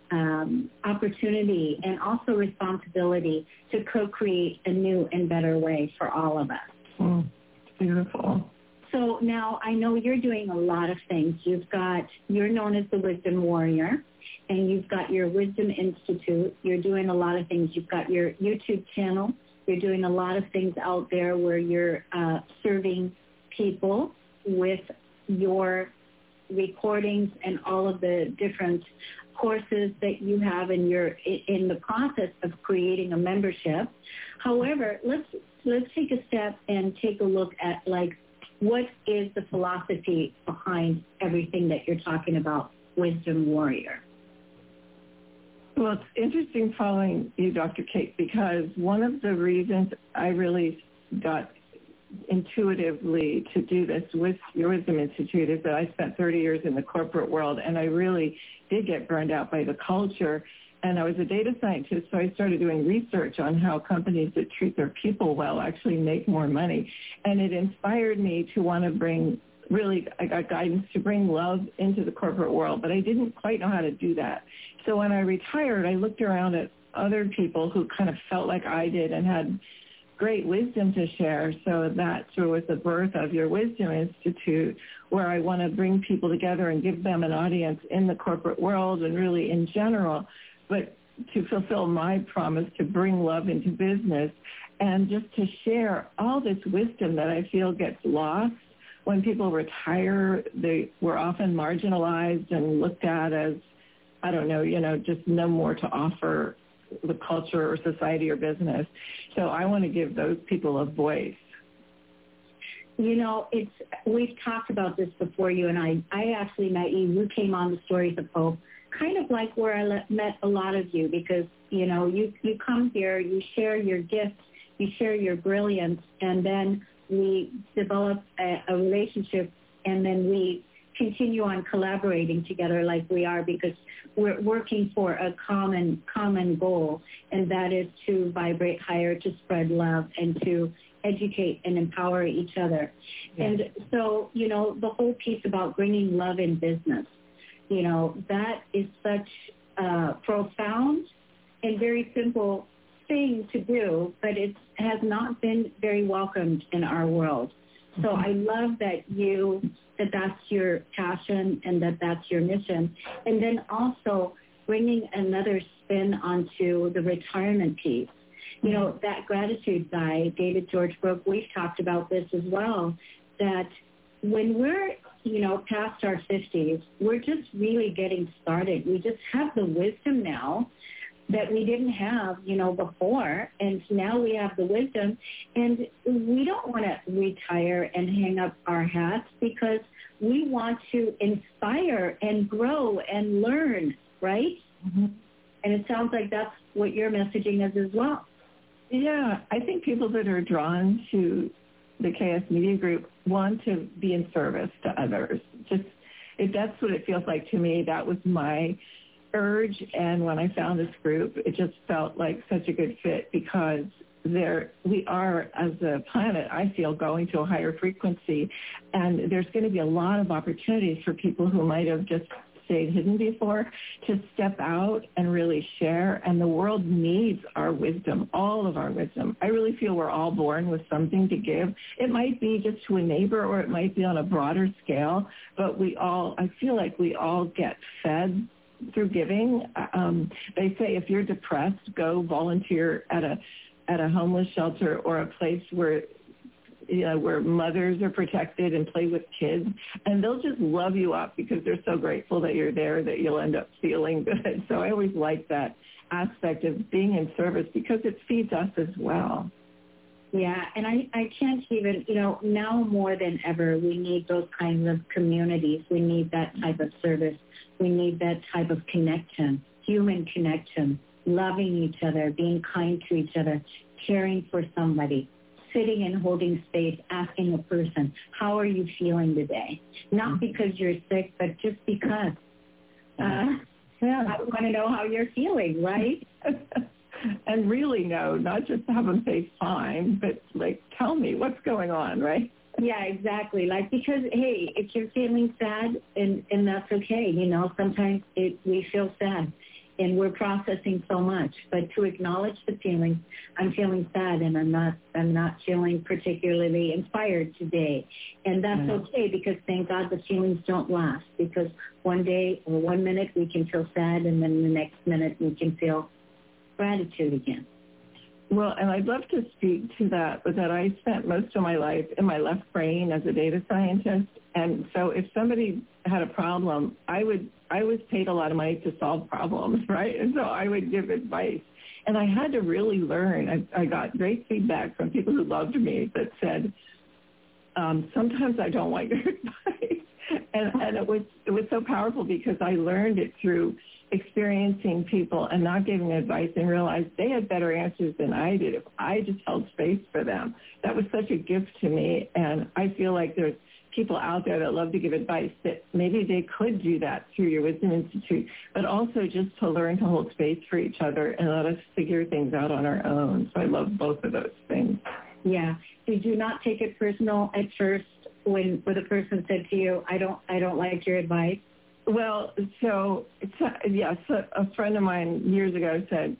opportunity and also responsibility to co-create a new and better way for all of us. Beautiful. So now I know you're doing a lot of things. You're known as the Wisdom Warrior, and you've got your Wisdom Institute. You're doing a lot of things. You've got your YouTube channel. You're doing a lot of things out there where you're serving people with your recordings and all of the different courses that you have, and you're in the process of creating a membership. However, let's take a step and take a look at what is the philosophy behind everything that you're talking about, Wisdom Warrior? Well, it's interesting following you, Dr. Kate, because one of the reasons I really got intuitively to do this with your Wisdom Institute is that I spent 30 years in the corporate world, and I really did get burned out by the culture. And I was a data scientist, so I started doing research on how companies that treat their people well actually make more money. And it inspired me to want to I got guidance to bring love into the corporate world, but I didn't quite know how to do that. So when I retired, I looked around at other people who kind of felt like I did and had great wisdom to share. So that was the birth of your Wisdom Institute, where I want to bring people together and give them an audience in the corporate world and really in general, but to fulfill my promise to bring love into business and just to share all this wisdom that I feel gets lost. When people retire, they were often marginalized and looked at as, just no more to offer the culture or society or business. So I want to give those people a voice. We've talked about this before, you and I actually met you. You came on the Stories of Hope, kind of like where I met a lot of you, because, you come here, you share your gifts, you share your brilliance, and then we develop a relationship, and then we continue on collaborating together like we are, because we're working for a common goal, and that is to vibrate higher, to spread love, and to educate and empower each other. Yes. And so, the whole piece about bringing love in business, that is such a profound and very simple thing to do, but it has not been very welcomed in our world. So I love that that's your passion and that's your mission. And then also bringing another spin onto the retirement piece. That gratitude guy, David George Brooke, we've talked about this as well, that when we're, past our 50s, we're just really getting started. We just have the wisdom now that we didn't have, before, and now we have the wisdom, and we don't want to retire and hang up our hats, because we want to inspire and grow and learn, right? Mm-hmm. And it sounds like that's what your messaging is as well. Yeah, I think people that are drawn to the KS Media Group want to be in service to others. That's what it feels like to me. That was my urge, and when I found this group, it just felt like such a good fit because we are, as a planet, I feel, going to a higher frequency, and there's going to be a lot of opportunities for people who might have just stayed hidden before to step out and really share, and the world needs our wisdom, all of our wisdom. I really feel we're all born with something to give. It might be just to a neighbor or it might be on a broader scale, but I feel like we all get fed through giving. They say if you're depressed, go volunteer at a homeless shelter or a place where mothers are protected and play with kids, and they'll just love you up because they're so grateful that you're there that you'll end up feeling good. So I always like that aspect of being in service because it feeds us as well. Yeah, and I can't even, now more than ever, we need those kinds of communities. We need that type of service. We need that type of connection, human connection, loving each other, being kind to each other, caring for somebody, sitting and holding space, asking a person, how are you feeling today? Not because you're sick, but just because. I want to know how you're feeling, right? And really not just have them say fine, but tell me what's going on, right? Yeah, exactly. Because, hey, if you're feeling sad, and that's okay, sometimes we feel sad. And we're processing so much, but to acknowledge the feelings, I'm feeling sad and I'm not feeling particularly inspired today. And that's okay because thank God the feelings don't last because one day or 1 minute we can feel sad and then the next minute we can feel gratitude again. Well, and I'd love to speak to that, but that I spent most of my life in my left brain as a data scientist. And so if somebody had a problem, I was paid a lot of money to solve problems, right? And so I would give advice. And I had to really learn. I got great feedback from people who loved me that said, sometimes I don't want your advice. And it was so powerful because I learned it through experiencing people and not giving advice and realized they had better answers than I did if I just held space for them. That was such a gift to me. And I feel like there's people out there that love to give advice that maybe they could do that through your Wisdom Institute, but also just to learn to hold space for each other and let us figure things out on our own. So I love both of those things. Yeah. Did you not take it personal at first when the person said to you, I don't like your advice? Well, so a friend of mine years ago said,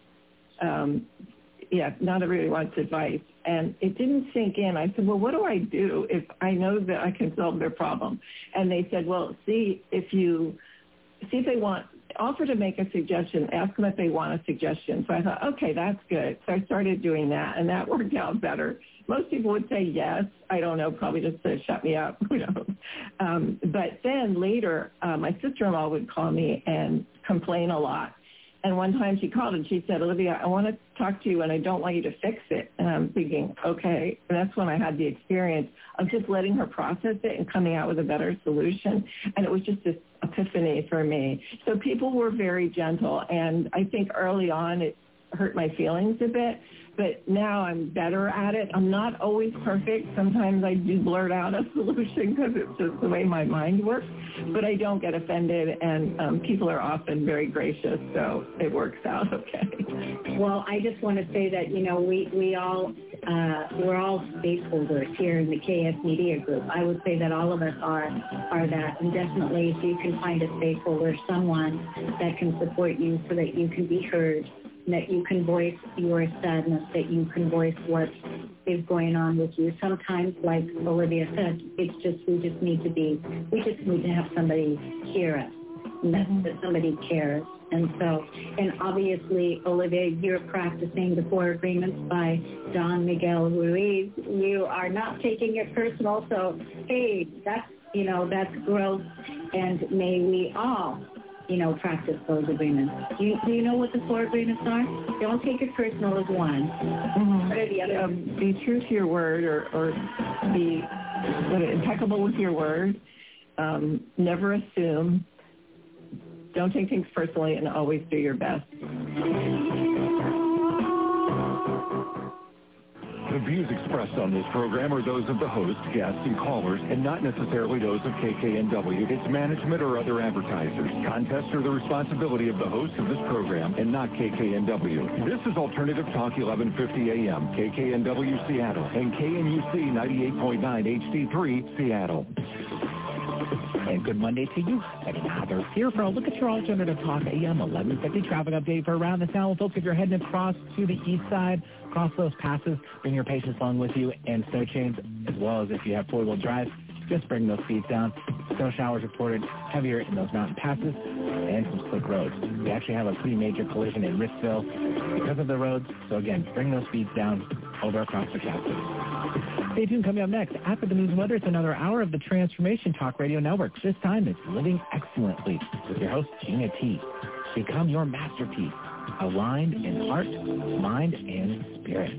not everybody wants advice. And it didn't sink in. I said, well, what do I do if I know that I can solve their problem? And they said, well, see if they offer to make a suggestion, ask them if they want a suggestion. So I thought, okay, that's good. So I started doing that, and that worked out better. Most people would say yes. I don't know, probably just to shut me up. But then later, my sister-in-law would call me and complain a lot. And one time she called and she said, Olivia, I want to talk to you and I don't want you to fix it. And I'm thinking, okay. And that's when I had the experience of just letting her process it and coming out with a better solution. And it was just this epiphany for me. So people were very gentle. And I think early on it hurt my feelings a bit. But now I'm better at it. I'm not always perfect. Sometimes I do blurt out a solution because it's just the way my mind works. But I don't get offended, and people are often very gracious, so it works out okay. Well, I just want to say that, we're all stakeholders here in the KS Media Group. I would say that all of us are that. And definitely if you can find a stakeholder, someone that can support you so that you can be heard, that you can voice your sadness, that you can voice what is going on with you. Sometimes, like Olivia said, we just need to have somebody hear us, that somebody cares. And obviously, Olivia, you're practicing the 4 Agreements by Don Miguel Ruiz. You are not taking it personal, so hey, that's growth, and may we all practice those agreements. Do you know what the 4 agreements are? Don't take it personal as one. Mm-hmm. What are the other? Be true to your word or be impeccable with your word. Never assume. Don't take things personally and always do your best. The views expressed on this program are those of the host, guests, and callers, and not necessarily those of KKNW, its management, or other advertisers. Contests are the responsibility of the host of this program and not KKNW. This is Alternative Talk 1150 AM, KKNW Seattle, and KNUC 98.9 HD3 Seattle. And good Monday to you. Eddie Mathers here for a look at your Alternative Talk AM 1150 traffic update for around the town. Folks, if you're heading across to the east side, cross those passes, bring your patients along with you and snow chains, as well as if you have four-wheel drive, just bring those speeds down. Snow showers reported heavier in those mountain passes and some slick roads. We actually have a pretty major collision in Ritzville because of the roads. So again, bring those speeds down over across the Cascades. Stay tuned. Coming up next, after the news and weather, it's another hour of the Transformation Talk Radio Network. This time, it's Living Excellently with your host, Gina T. Become your masterpiece, aligned in heart, mind, and spirit.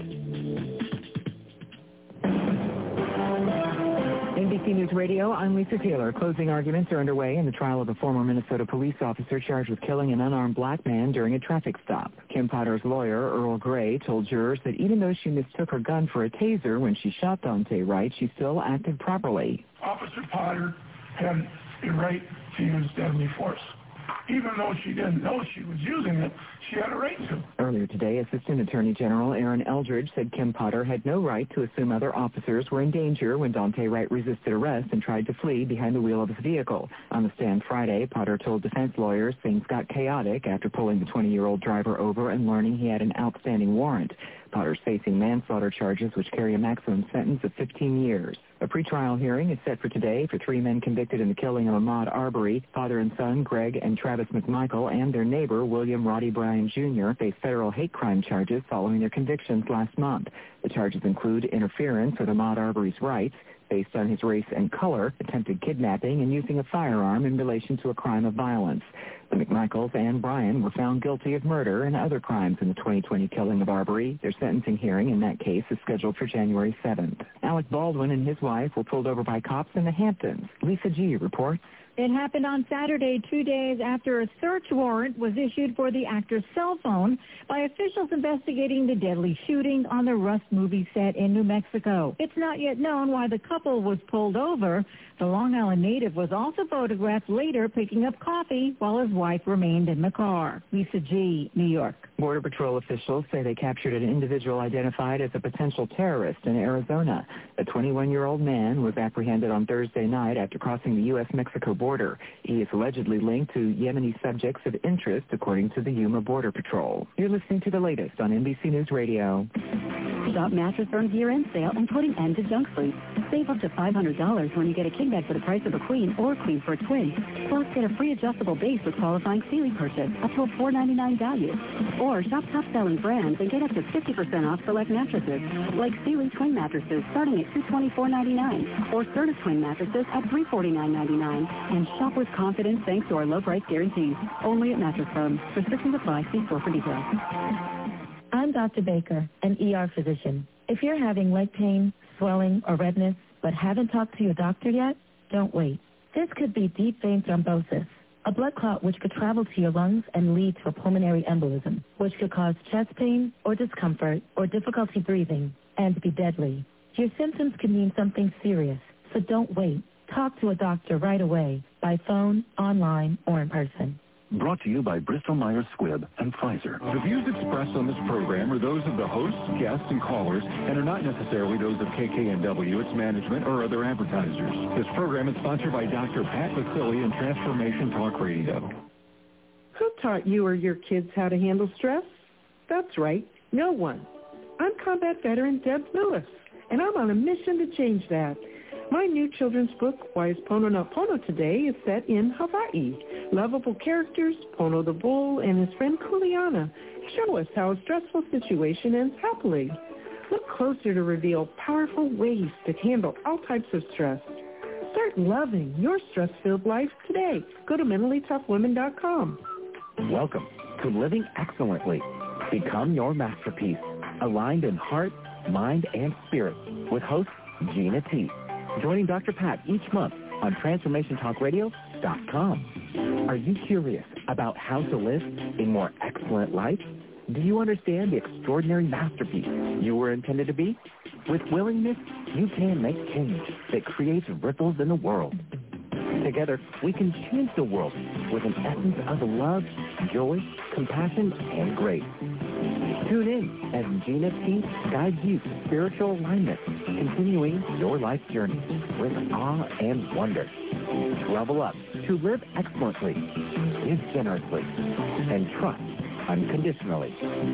NBC News Radio, I'm Lisa Taylor. Closing arguments are underway in the trial of a former Minnesota police officer charged with killing an unarmed black man during a traffic stop. Kim Potter's lawyer, Earl Gray, told jurors that even though she mistook her gun for a taser when she shot Dante Wright, she still acted properly. Officer Potter had a right to use deadly force. Even though she didn't know she was using it, she had a right to. Earlier today, Assistant Attorney General Aaron Eldridge said Kim Potter had no right to assume other officers were in danger when Dante Wright resisted arrest and tried to flee behind the wheel of his vehicle. On the stand Friday, Potter told defense lawyers things got chaotic after pulling the 20-year-old driver over and learning he had an outstanding warrant. Potter's facing manslaughter charges, which carry a maximum sentence of 15 years. A pretrial hearing is set for today for three men convicted in the killing of Ahmaud Arbery. Father and son Greg and Travis McMichael and their neighbor William Roddy Bryan Jr. face federal hate crime charges following their convictions last month. The charges include interference with Ahmaud Arbery's rights based on his race and color, attempted kidnapping, and using a firearm in relation to a crime of violence. The McMichaels and Bryan were found guilty of murder and other crimes in the 2020 killing of Arbery. Their sentencing hearing in that case is scheduled for January 7th. Alec Baldwin and his wife were pulled over by cops in the Hamptons. Lisa G. reports. It happened on Saturday, 2 days after a search warrant was issued for the actor's cell phone by officials investigating the deadly shooting on the Rust movie set in New Mexico. It's not yet known why the couple was pulled over. The Long Island native was also photographed later picking up coffee while his wife remained in the car. Lisa G., New York. Border Patrol officials say they captured an individual identified as a potential terrorist in Arizona. A 21-year-old man was apprehended on Thursday night after crossing the U.S.-Mexico border. He is allegedly linked to Yemeni subjects of interest, according to the Yuma Border Patrol. You're listening to the latest on NBC News Radio. Shop Mattress Firm's year-end sale and putting end to junk sleep. Save up to $500 when you get a king bed for the price of a queen or a queen for a twin. Plus, get a free adjustable base with qualifying Sealy purchase up to a $4.99 value. Or shop top-selling brands and get up to 50% off select mattresses, like Sealy twin mattresses starting at $224.99 or Certa twin mattresses at $349.99. And shop with confidence thanks to our low price guarantee. Only at Mattress Firm. Restrictions apply. See store for details. I'm Dr. Baker, an ER physician. If you're having leg pain, swelling, or redness, but haven't talked to your doctor yet, don't wait. This could be deep vein thrombosis, a blood clot which could travel to your lungs and lead to a pulmonary embolism, which could cause chest pain or discomfort or difficulty breathing and be deadly. Your symptoms can mean something serious, so don't wait. Talk to a doctor right away, by phone, online, or in person. Brought to you by Bristol-Myers Squibb and Pfizer. The views expressed on this program are those of the hosts, guests, and callers, and are not necessarily those of KKNW, its management, or other advertisers. This program is sponsored by Dr. Pat Vasili and Transformation Talk Radio. Who taught you or your kids how to handle stress? That's right, no one. I'm combat veteran Deb Lewis, and I'm on a mission to change that. My new children's book, Why is Pono Not Pono Today, is set in Hawaii. Lovable characters, Pono the bull and his friend Kuleana, show us how a stressful situation ends happily. Look closer to reveal powerful ways to handle all types of stress. Start loving your stress-filled life today. Go to MentallyToughWomen.com. Welcome to Living Excellently. Become your masterpiece, aligned in heart, mind, and spirit, with host Gina T. Joining Dr. Pat each month on TransformationTalkRadio.com. Are you curious about how to live a more excellent life? Do you understand the extraordinary masterpiece you were intended to be? With willingness, you can make change that creates ripples in the world. Together, we can change the world with an essence of love, joy, compassion, and grace. Tune in as Gina T guides you to spiritual alignment, continuing your life journey with awe and wonder. Level up to live excellently, give generously, and trust unconditionally.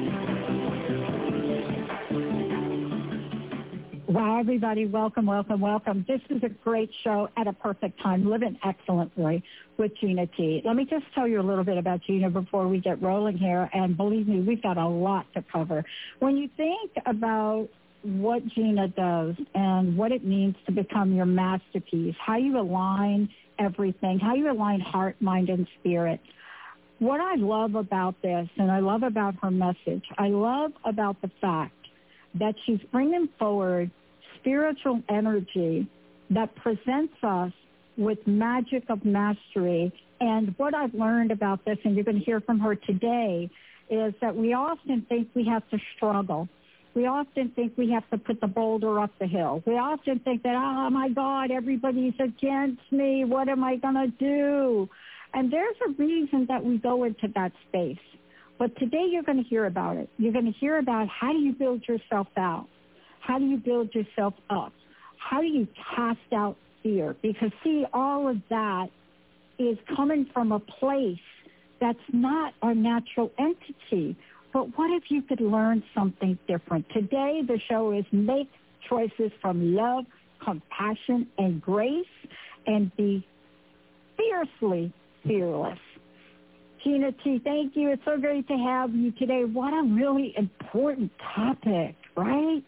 Wow, everybody, welcome, welcome, welcome. This is a great show at a perfect time, Living Excellently with Gina T. Let me just tell you a little bit about Gina before we get rolling here, and believe me, we've got a lot to cover. When you think about what Gina does and what it means to become your masterpiece, how you align everything, how you align heart, mind, and spirit, what I love about this, and I love about her message, I love about the fact that she's bringing forward spiritual energy that presents us with magic of mastery. And what I've learned about this, and you're going to hear from her today, is that we often think we have to struggle. We often think we have to put the boulder up the hill. We often think that, oh, my God, everybody's against me. What am I going to do? And there's a reason that we go into that space. But today you're going to hear about it. You're going to hear about how do you build yourself out? How do you build yourself up? How do you cast out fear? Because, see, all of that is coming from a place that's not our natural entity. But what if you could learn something different? Today the show is Make Choices from Love, Compassion, and Grace, and be fiercely fearless. Gina T, thank you. It's so great to have you today. What a really important topic, right?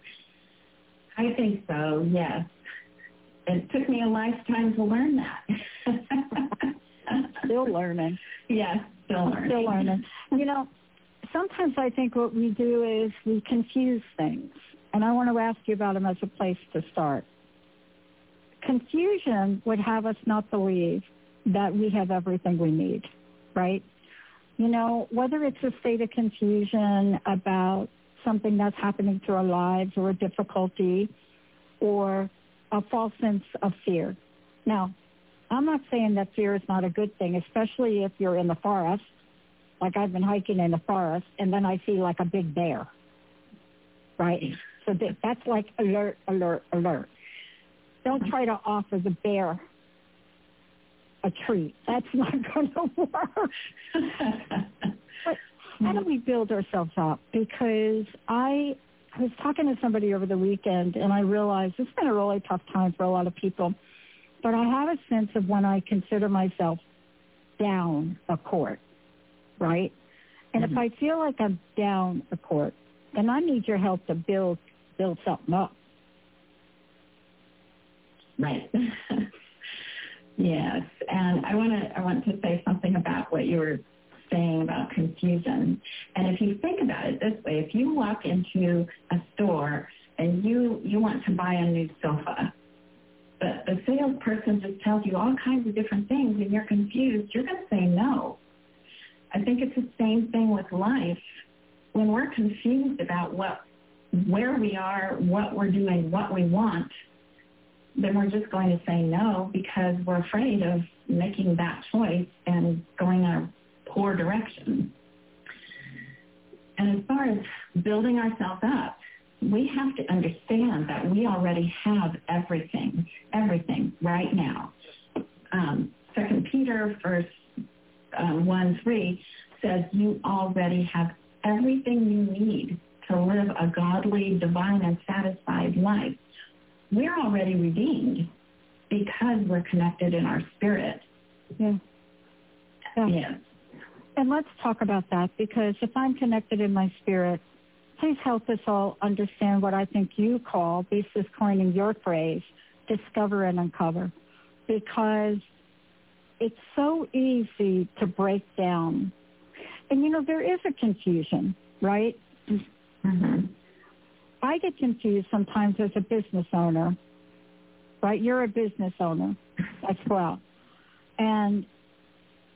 I think so, yes. It took me a lifetime to learn that. Still learning. Yes, still learning. Still learning. You know, sometimes I think what we do is we confuse things. And I want to ask you about them as a place to start. Confusion would have us not believe that we have everything we need, right? You know, whether it's a state of confusion about something that's happening to our lives or a difficulty or a false sense of fear. Now, I'm not saying that fear is not a good thing, especially if you're in the forest, like I've been hiking in the forest, and then I see like a big bear, right? So that's like alert, alert, alert. Don't try to offer the bear a treat. That's not going to work. But how do we build ourselves up? Because I was talking to somebody over the weekend, and I realized it's been a really tough time for a lot of people. But I have a sense of when I consider myself down a court, right? And if I feel like I'm down a court, then I need your help to build something up. Right. Yes, and I want to say something about what you were saying about confusion. And if you think about it this way, if you walk into a store and you want to buy a new sofa, but the salesperson just tells you all kinds of different things and you're confused, you're going to say no. I think it's the same thing with life. When we're confused about where we are, what we're doing, what we want, then we're just going to say no because we're afraid of making that choice and going in a poor direction. And as far as building ourselves up, we have to understand that we already have everything right now. 2 Peter verse 1:3 says you already have everything you need to live a godly, divine, and satisfied life. We're already redeemed because we're connected in our spirit. Yeah. Yes. And let's talk about that, because if I'm connected in my spirit, please help us all understand what I think you call, this is coining your phrase, discover and uncover. Because it's so easy to break down. And, you know, there is a confusion, right? Mm-hmm. I get confused sometimes as a business owner, right? You're a business owner as well. And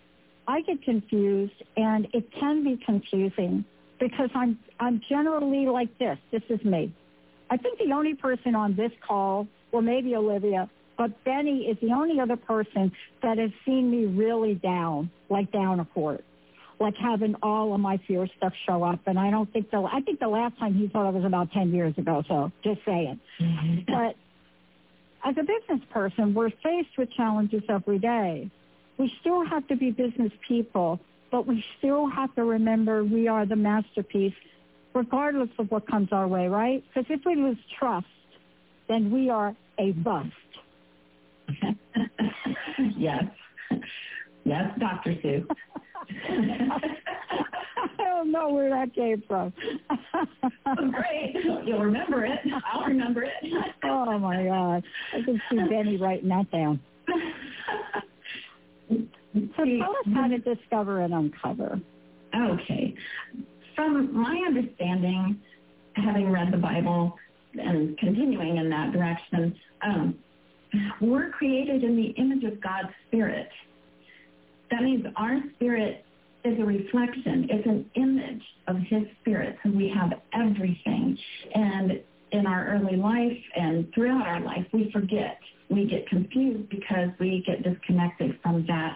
I get confused, and it can be confusing because I'm generally like this. This is me. I think the only person on this call, or maybe Olivia, but Benny is the only other person that has seen me really down, like down a quart, like having all of my fear stuff show up. And I think the last time he thought it was about 10 years ago, so just saying. Mm-hmm. But as a business person, we're faced with challenges every day. We still have to be business people, but we still have to remember we are the masterpiece regardless of what comes our way, right? Because if we lose trust, then we are a bust. Yes. Yes, Dr. Sue. I don't know where that came from. Great. You'll remember it. I'll remember it. Oh, my God. I can see Benny writing that down. So tell us how to discover and uncover. Okay. From my understanding, having read the Bible and continuing in that direction, we're created in the image of God's Spirit. That means our spirit is a reflection. It's an image of His Spirit. So we have everything. And in our early life and throughout our life, we forget. We get confused because we get disconnected from that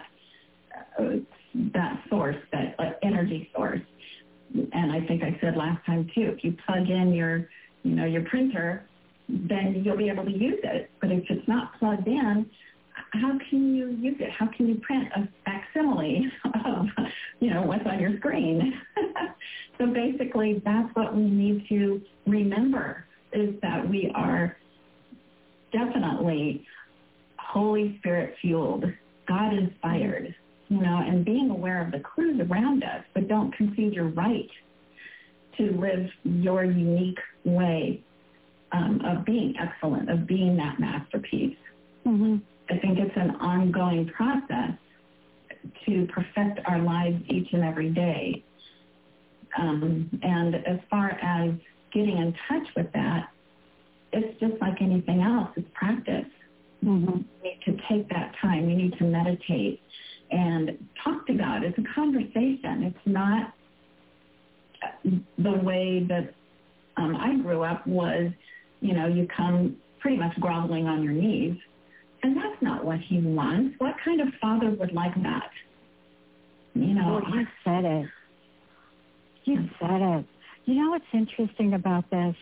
source, that energy source. And I think I said last time too, if you plug in your printer, then you'll be able to use it. But if it's not plugged in, how can you use it? How can you print a facsimile of, what's on your screen? So basically, that's what we need to remember, is that we are definitely Holy Spirit fueled, God inspired, and being aware of the clues around us, but don't concede your right to live your unique way of being excellent, of being that masterpiece. Mm-hmm. I think it's an ongoing process to perfect our lives each and every day. And as far as getting in touch with that, it's just like anything else. It's practice. Mm-hmm. You need to take that time. You need to meditate and talk to God. It's a conversation. It's not the way that I grew up was, you come pretty much groveling on your knees. And that's not what He wants. What kind of father would like that? Well, you said it. You said it. You know what's interesting about this?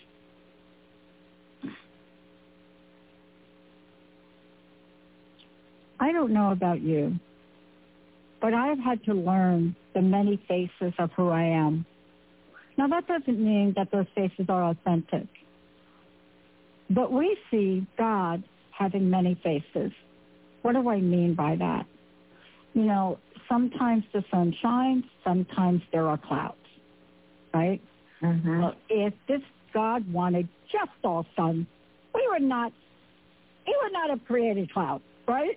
I don't know about you, but I've had to learn the many faces of who I am. Now, that doesn't mean that those faces are authentic. But we see God having many faces. What do I mean by that? Sometimes the sun shines, sometimes there are clouds, right? Mm-hmm. Well, if this God wanted just all sun, He would not have created clouds, right?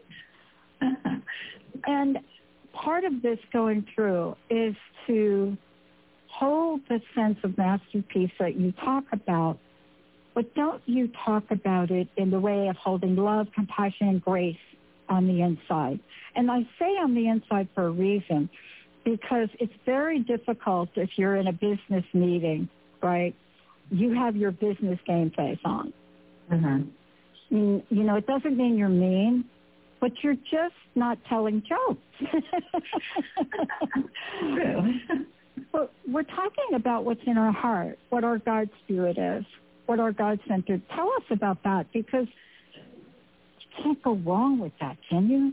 And part of this going through is to hold the sense of masterpiece that you talk about, but don't you talk about it in the way of holding love, compassion, and grace on the inside. And I say on the inside for a reason, because it's very difficult if you're in a business meeting, right? You have your business game face on. Mm-hmm. It doesn't mean you're mean, but you're just not telling jokes. True. But we're talking about what's in our heart, what our God spirit is, what our God-centered. Tell us about that, because you can't go wrong with that, can you?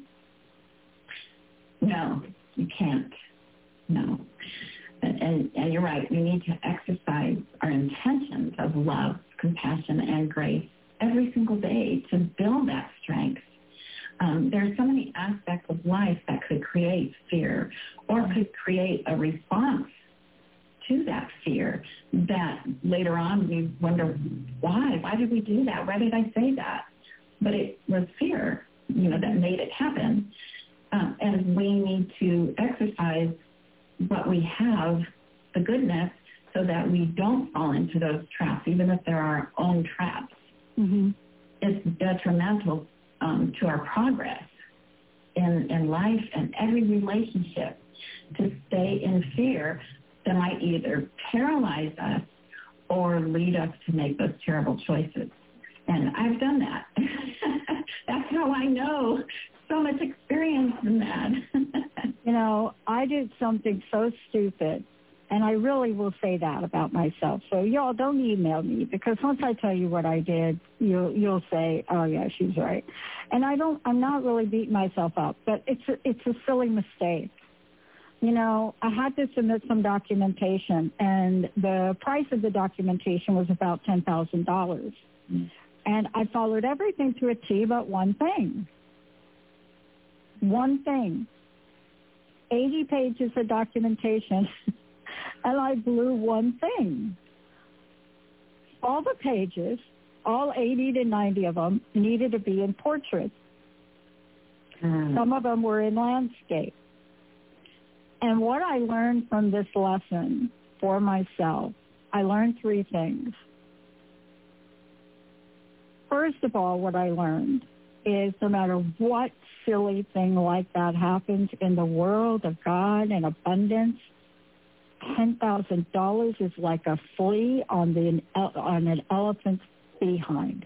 No, you can't. No. And you're right. We need to exercise our intentions of love, compassion, and grace every single day to build that strength. There are so many aspects of life that could create fear or could create a response to that fear that later on we wonder, why? Why did we do that? Why did I say that? But it was fear, that made it happen. And we need to exercise what we have, the goodness, so that we don't fall into those traps, even if they're our own traps. Mm-hmm. It's detrimental to our progress in life and every relationship to stay in fear that might either paralyze us or lead us to make those terrible choices. And I've done that. That's how I know. So much experience in that. You know, I did something so stupid, and I really will say that about myself. So y'all don't email me, because once I tell you what I did, you'll say, oh yeah, she's right. And I'm not really beating myself up, but it's a silly mistake. You know, I had to submit some documentation, and the price of the documentation was about $10,000. Mm. And I followed everything to a T but one thing. One thing. 80 pages of documentation, and I blew one thing. All the pages, all 80 to 90 of them, needed to be in portraits. Mm. Some of them were in landscape. And what I learned from this lesson for myself, I learned three things. First of all, what I learned is no matter what silly thing like that happens in the world of God and abundance, $10,000 is like a flea on an elephant's behind.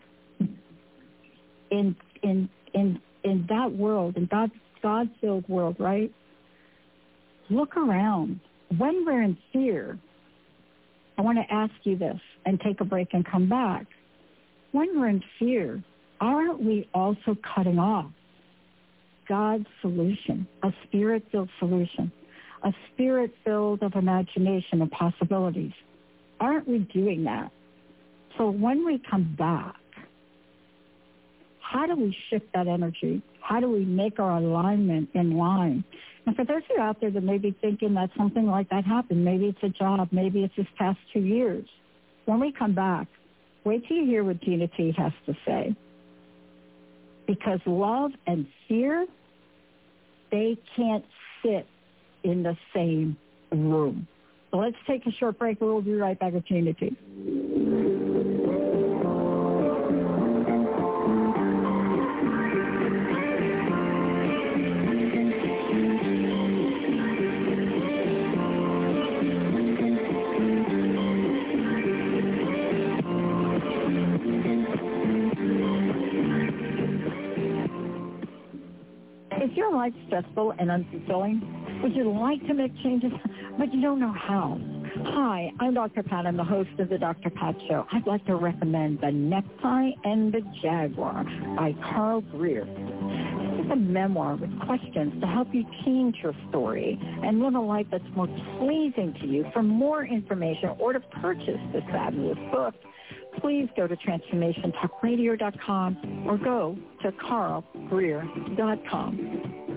In that world, in God-filled world, right? Look around. When we're in fear, I want to ask you this and take a break and come back. When we're in fear, aren't we also cutting off God's solution, a spirit-filled solution, a spirit-filled of imagination and possibilities? Aren't we doing that? So when we come back, how do we shift that energy? How do we make our alignment in line? And for those of you out there that may be thinking that something like that happened, maybe it's a job, maybe it's this past 2 years, when we come back, wait till you hear what Gina T has to say. Because love and fear, they can't sit in the same room. So let's take a short break. We'll be right back with Gina T. Is your life stressful and unfulfilling? Would you like to make changes, but you don't know how? Hi, I'm Dr. Pat. I'm the host of the Dr. Pat Show. I'd like to recommend The Necktie and the Jaguar by Carl Greer. This is a memoir with questions to help you change your story and live a life that's more pleasing to you. For more information or to purchase this fabulous book, please go to transformationtalkradio.com or go to carlgreer.com.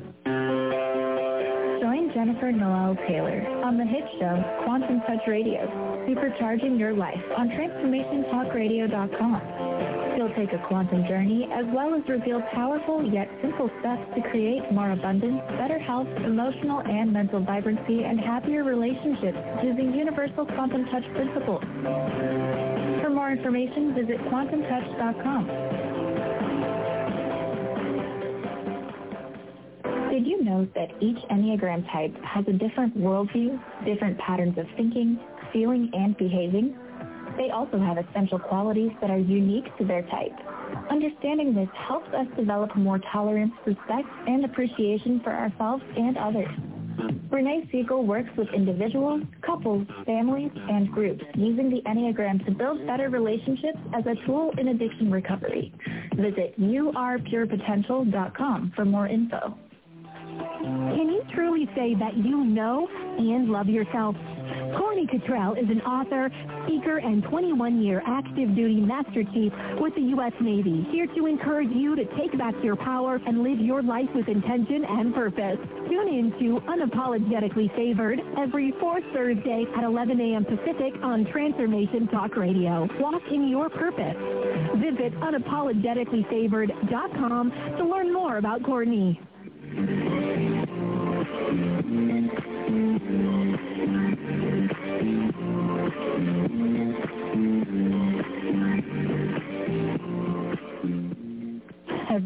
Join Jennifer Noel Taylor on the hit show Quantum Touch Radio, supercharging your life on transformationtalkradio.com. She'll take a quantum journey as well as reveal powerful yet simple steps to create more abundance, better health, emotional and mental vibrancy, and happier relationships using universal quantum touch principles. For more information, visit quantumtouch.com. Did you know that each Enneagram type has a different worldview, different patterns of thinking, feeling, and behaving? They also have essential qualities that are unique to their type. Understanding this helps us develop more tolerance, respect, and appreciation for ourselves and others. Renee Siegel works with individuals, couples, families, and groups using the Enneagram to build better relationships as a tool in addiction recovery. Visit yourpurepotential.com for more info. Can you truly say that you know and love yourself? Corny Cottrell is an author, speaker, and 21-year active duty Master Chief with the U.S. Navy, here to encourage you to take back your power and live your life with intention and purpose. Tune in to Unapologetically Favored every fourth Thursday at 11 a.m. Pacific on Transformation Talk Radio. Walk in your purpose. Visit unapologeticallyfavored.com to learn more about Courtney.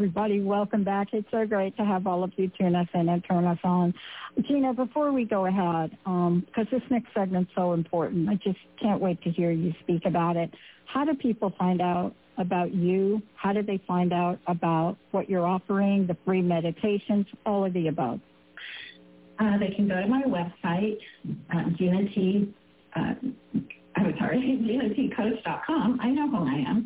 everybody. Welcome back. It's so great to have all of you tune us in and turn us on. Gina, before we go ahead, because this next segment's so important, I just can't wait to hear you speak about it. How do people find out about you? How do they find out about what you're offering, the free meditations, all of the above? They can go to my website, GinaTCoach.com. I know who I am.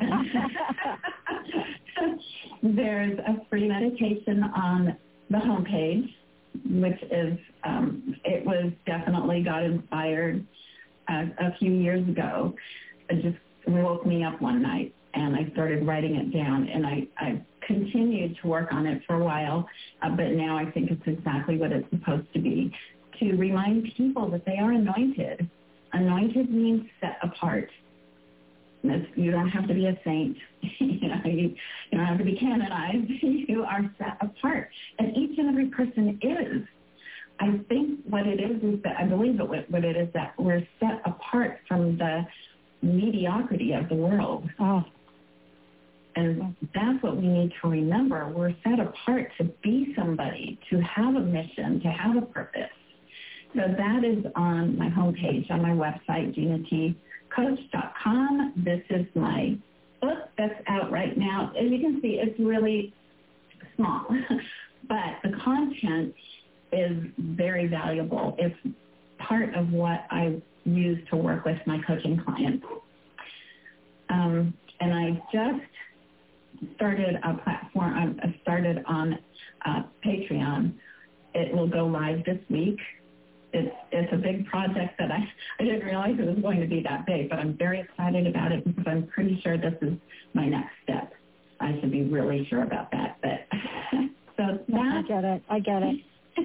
There's a free meditation on the homepage, which is, it was definitely got inspired a few years ago. It just woke me up one night, and I started writing it down, and I continued to work on it for a while, but now I think it's exactly what it's supposed to be, to remind people that they are anointed. Anointed means set apart. You don't have to be a saint. You don't have to be canonized. You are set apart. And each and every person is. I think what it is that I believe that what it is that we're set apart from the mediocrity of the world. Oh. And that's what we need to remember. We're set apart to be somebody, to have a mission, to have a purpose. So that is on my homepage, on my website, GinaTCoach.com. This is my book that's out right now. As you can see, it's really small, but the content is very valuable. It's part of what I use to work with my coaching clients. And I just started a platform. I started on Patreon. It will go live this week. It's a big project that I didn't realize it was going to be that big, but I'm very excited about it because I'm pretty sure this is my next step. I should be really sure about that. But so that, I get it.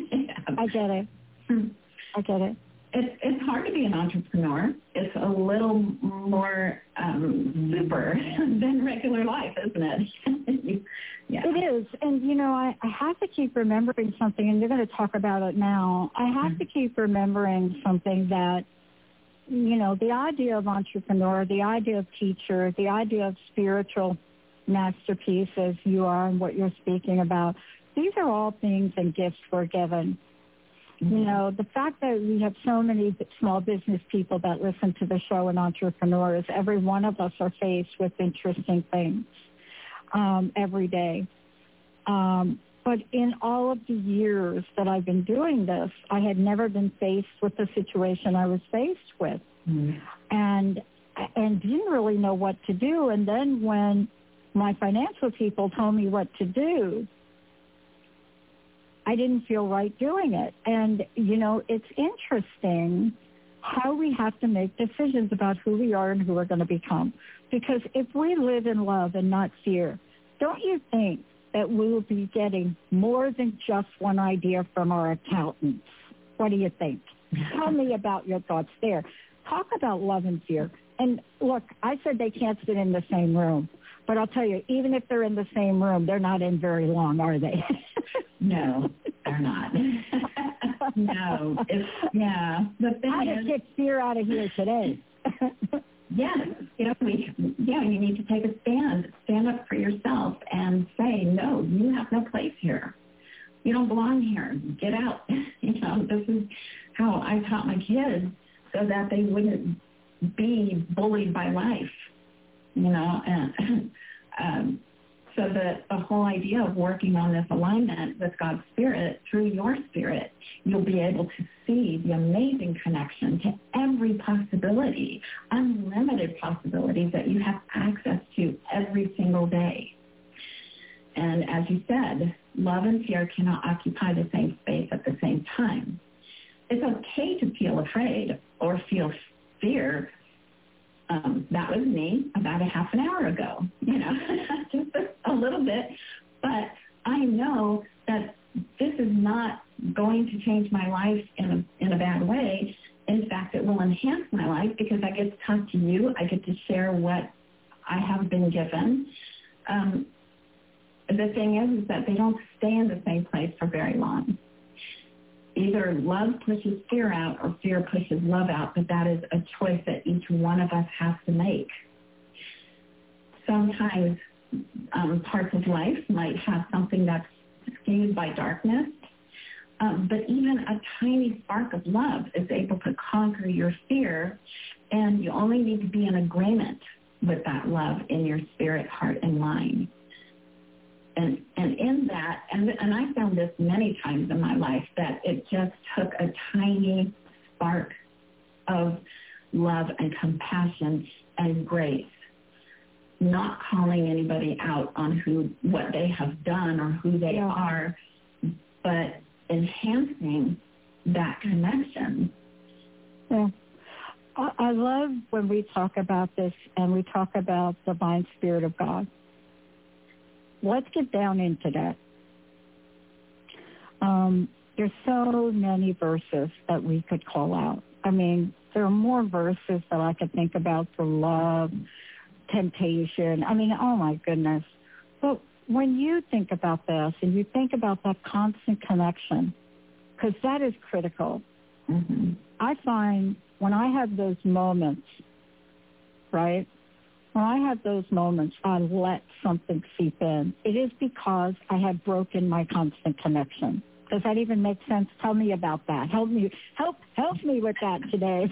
It's hard to be an entrepreneur. It's a little more super than regular life, isn't it? Yeah. It is. And, I have to keep remembering something, and you're going to talk about it now. I have to keep remembering something that, the idea of entrepreneur, the idea of teacher, the idea of spiritual masterpiece as you are and what you're speaking about, these are all things and gifts we're given. The fact that we have so many small business people that listen to the show and entrepreneurs, every one of us are faced with interesting things every day. But in all of the years that I've been doing this, I had never been faced with the situation I was faced with, and didn't really know what to do. And then when my financial people told me what to do, I didn't feel right doing it. And, it's interesting how we have to make decisions about who we are and who we're going to become. Because if we live in love and not fear, don't you think that we will be getting more than just one idea from our accountants? What do you think? Tell me about your thoughts there. Talk about love and fear. And look, I said they can't sit in the same room. But I'll tell you, even if they're in the same room, they're not in very long, are they? No, they're not. No. The thing How to kick fear out of here today. Yes. You need to take a stand up for yourself and say, no, you have no place here. You don't belong here. Get out. This is how I taught my kids so that they wouldn't be bullied by life. So that the whole idea of working on this alignment with God's Spirit through your spirit, you'll be able to see the amazing connection to every possibility, unlimited possibilities that you have access to every single day. And as you said, love and fear cannot occupy the same space at the same time. It's okay to feel afraid or feel fear. That was me about a half an hour ago, just a little bit. But I know that this is not going to change my life in a bad way. In fact, it will enhance my life because I get to talk to you. I get to share what I have been given. The thing is that they don't stay in the same place for very long. Either love pushes fear out or fear pushes love out, but that is a choice that each one of us has to make. Sometimes parts of life might have something that's skewed by darkness. But even a tiny spark of love is able to conquer your fear, and you only need to be in agreement with that love in your spirit, heart, and mind. And in that, and I found this many times in my life, that it just took a tiny spark of love and compassion and grace, not calling anybody out on what they have done or who they are, but enhancing that connection. Yeah. I love when we talk about this and we talk about the divine spirit of God. Let's get down into that. There's so many verses that we could call out. I mean, there are more verses that I could think about for love, temptation. I mean, oh my goodness. But when you think about this and you think about that constant connection, because that is critical, I find when I have those moments, right, when I have those moments, I let something seep in. It is because I have broken my constant connection. Does that even make sense? Tell me about that. Help me with that today.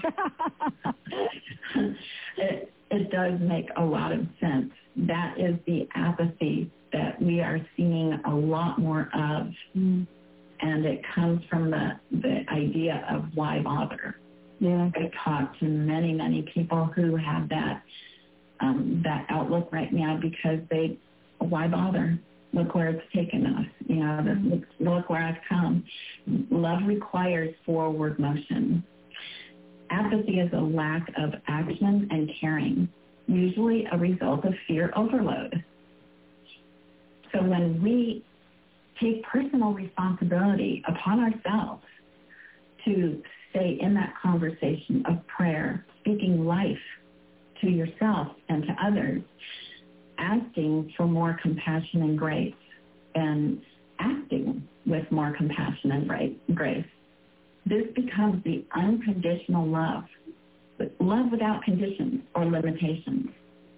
It does make a lot of sense. That is the apathy that we are seeing a lot more of. And it comes from the idea of why bother. Yeah. I talk to many, many people who have that outlook right now because why bother? Look where it's taken us. Look where I've come. Love requires forward motion. Apathy is a lack of action and caring, usually a result of fear overload. So when we take personal responsibility upon ourselves to stay in that conversation of prayer, speaking life to yourself and to others, asking for more compassion and grace, and acting with more compassion and grace, this becomes the unconditional love without conditions or limitations.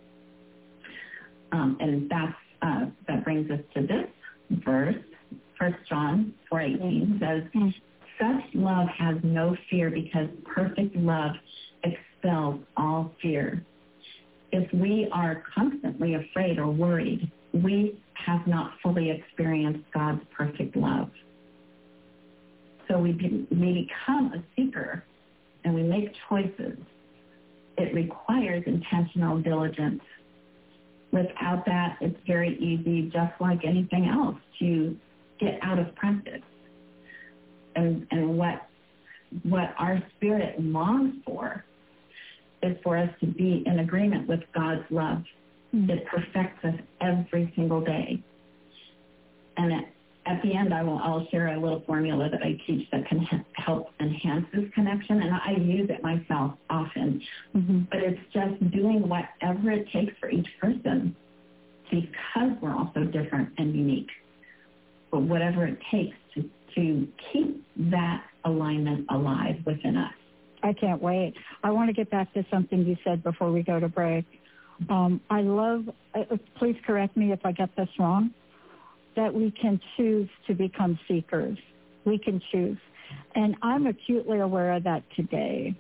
And that brings us to this verse. 1 John 4:18 says, such love has no fear because perfect love expels all fear. If we are constantly afraid or worried, we have not fully experienced God's perfect love. So we become a seeker and we make choices. It requires intentional diligence. Without that, it's very easy, just like anything else, to get out of practice. And what our spirit longs for is for us to be in agreement with God's love. It perfects us every single day. And at the end, I'll share a little formula that I teach that can help enhance this connection, and I use it myself often. But it's just doing whatever it takes for each person, because we're all so different and unique. But whatever it takes to keep that alignment alive within us. I can't wait. I want to get back to something you said before we go to break. I love, please correct me if I get this wrong, that we can choose to become seekers. We can choose. And I'm acutely aware of that today.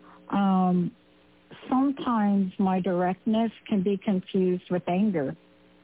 Sometimes my directness can be confused with anger.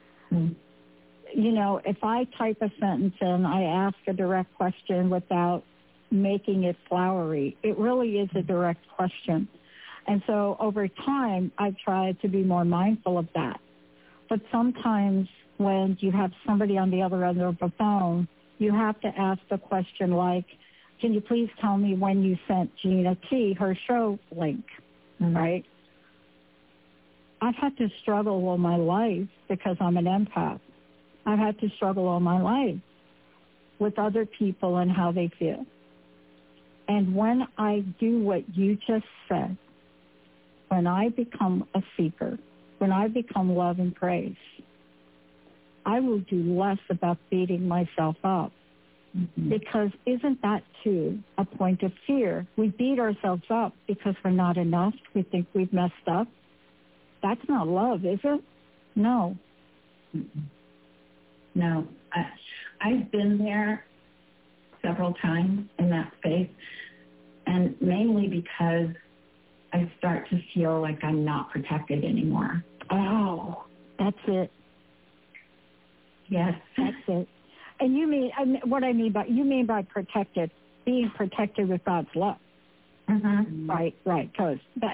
If I type a sentence and I ask a direct question without making it flowery, it really is a direct question. And so over time, I've tried to be more mindful of that. But sometimes when you have somebody on the other end of the phone, you have to ask a question like, can you please tell me when you sent Gina T her show link, right? I've had to struggle all my life because I'm an empath. I've had to struggle all my life with other people and how they feel. And when I do what you just said, when I become a seeker, when I become love and grace, I will do less about beating myself up. Because isn't that, too, a point of fear? We beat ourselves up because we're not enough. We think we've messed up. That's not love, is it? No. No, I've been there several times in that space, and mainly because I start to feel like I'm not protected anymore. Oh, that's it. Yes. That's it. And you mean, you mean by protected, being protected with God's love. Mm-hmm. Right, because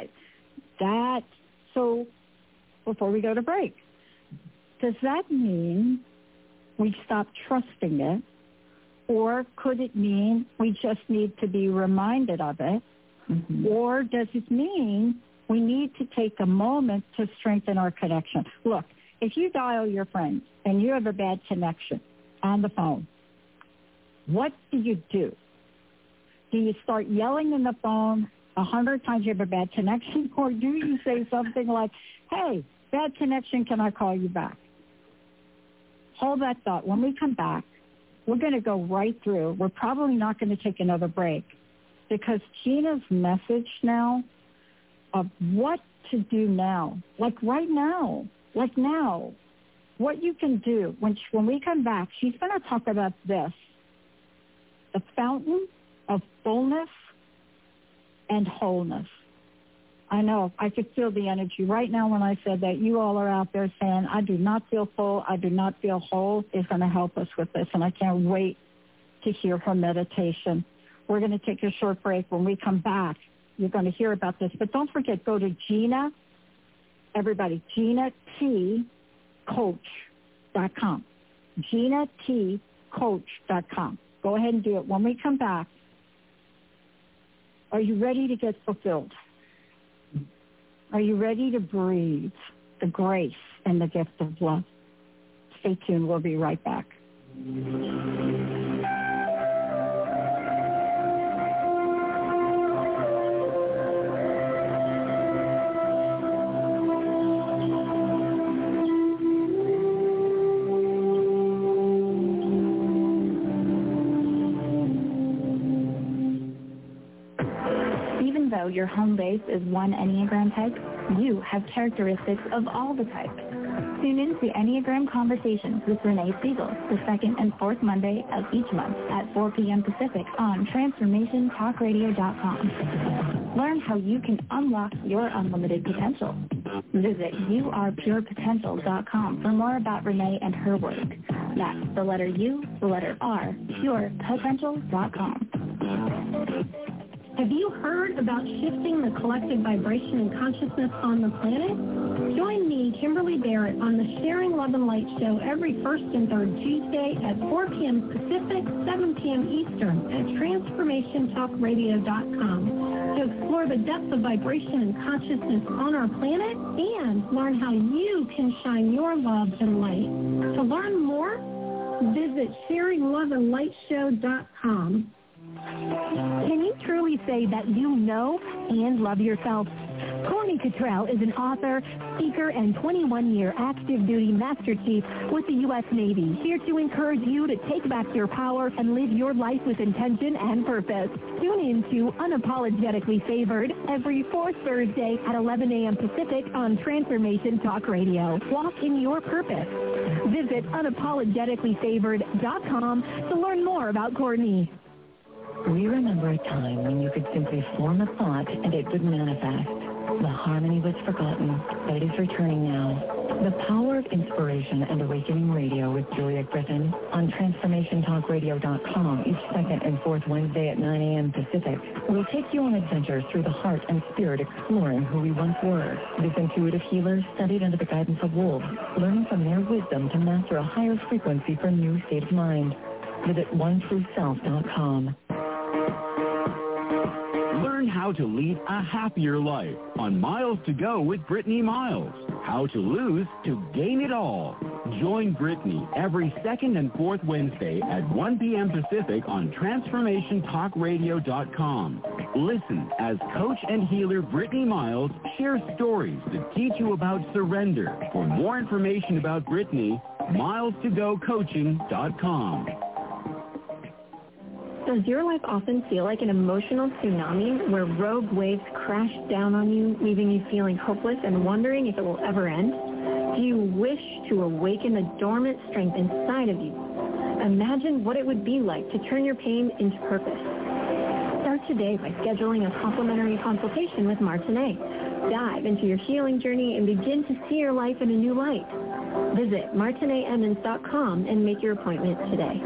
so before we go to break, does that mean we stop trusting it, or could it mean we just need to be reminded of it, or does it mean we need to take a moment to strengthen our connection? Look, if you dial your friends and you have a bad connection on the phone, what do you do? Do you start yelling in the phone 100 times you have a bad connection, or do you say something like, hey, bad connection, can I call you back? Hold that thought. When we come back, we're going to go right through. We're probably not going to take another break, because Gina's message now of what to do now, like right now, what you can do. When we come back, she's going to talk about this, the fountain of fullness and wholeness. I know, I could feel the energy right now when I said that. You all are out there saying, I do not feel full, I do not feel whole. Is going to help us with this, and I can't wait to hear her meditation. We're going to take a short break. When we come back, you're going to hear about this. But don't forget, go to Gina, everybody, GinaTCoach.com. GinaTCoach.com. Go ahead and do it. When we come back, are you ready to get fulfilled? Are you ready to breathe the grace and the gift of love? Stay tuned. We'll be right back. Your home base is one Enneagram type, you have characteristics of all the types. Tune in to Enneagram Conversations with Renee Siegel, the second and fourth Monday of each month at 4 p.m. Pacific on TransformationTalkRadio.com. Learn how you can unlock your unlimited potential. Visit YouArePurePotential.com for more about Renee and her work. That's the letter U, the letter R, PurePotential.com. Have you heard about shifting the collective vibration and consciousness on the planet? Join me, Kimberly Barrett, on the Sharing Love and Light Show every first and third Tuesday at 4 p.m. Pacific, 7 p.m. Eastern at TransformationTalkRadio.com to explore the depth of vibration and consciousness on our planet and learn how you can shine your love and light. To learn more, visit SharingLoveAndLightShow.com. Can you truly say that you know and love yourself? Corny Cottrell is an author, speaker, and 21-year active duty Master Chief with the U.S. Navy, here to encourage you to take back your power and live your life with intention and purpose. Tune in to Unapologetically Favored every fourth Thursday at 11 a.m. Pacific on Transformation Talk Radio. Walk in your purpose. Visit unapologeticallyfavored.com to learn more about Courtney. We remember a time when you could simply form a thought and it would manifest. The harmony was forgotten, but it is returning now. The Power of Inspiration and Awakening Radio with Julia Griffin on TransformationTalkRadio.com each second and fourth Wednesday at 9 a.m. Pacific will take you on adventures through the heart and spirit, exploring who we once were. These intuitive healers studied under the guidance of wolves, learning from their wisdom to master a higher frequency for a new state of mind. Visit OneTrueSelf.com. Learn how to lead a happier life on Miles to Go with Brittany Miles. How to lose to gain it all. Join Brittany every second and fourth Wednesday at 1 p.m. Pacific on TransformationTalkRadio.com. Listen as coach and healer Brittany Miles shares stories that teach you about surrender. For more information about Brittany, milestogocoaching.com. Does your life often feel like an emotional tsunami where rogue waves crash down on you, leaving you feeling hopeless and wondering if it will ever end? Do you wish to awaken the dormant strength inside of you? Imagine what it would be like to turn your pain into purpose. Start today by scheduling a complimentary consultation with Martinet. Dive into your healing journey and begin to see your life in a new light. Visit MartinetEmmons.com and make your appointment today.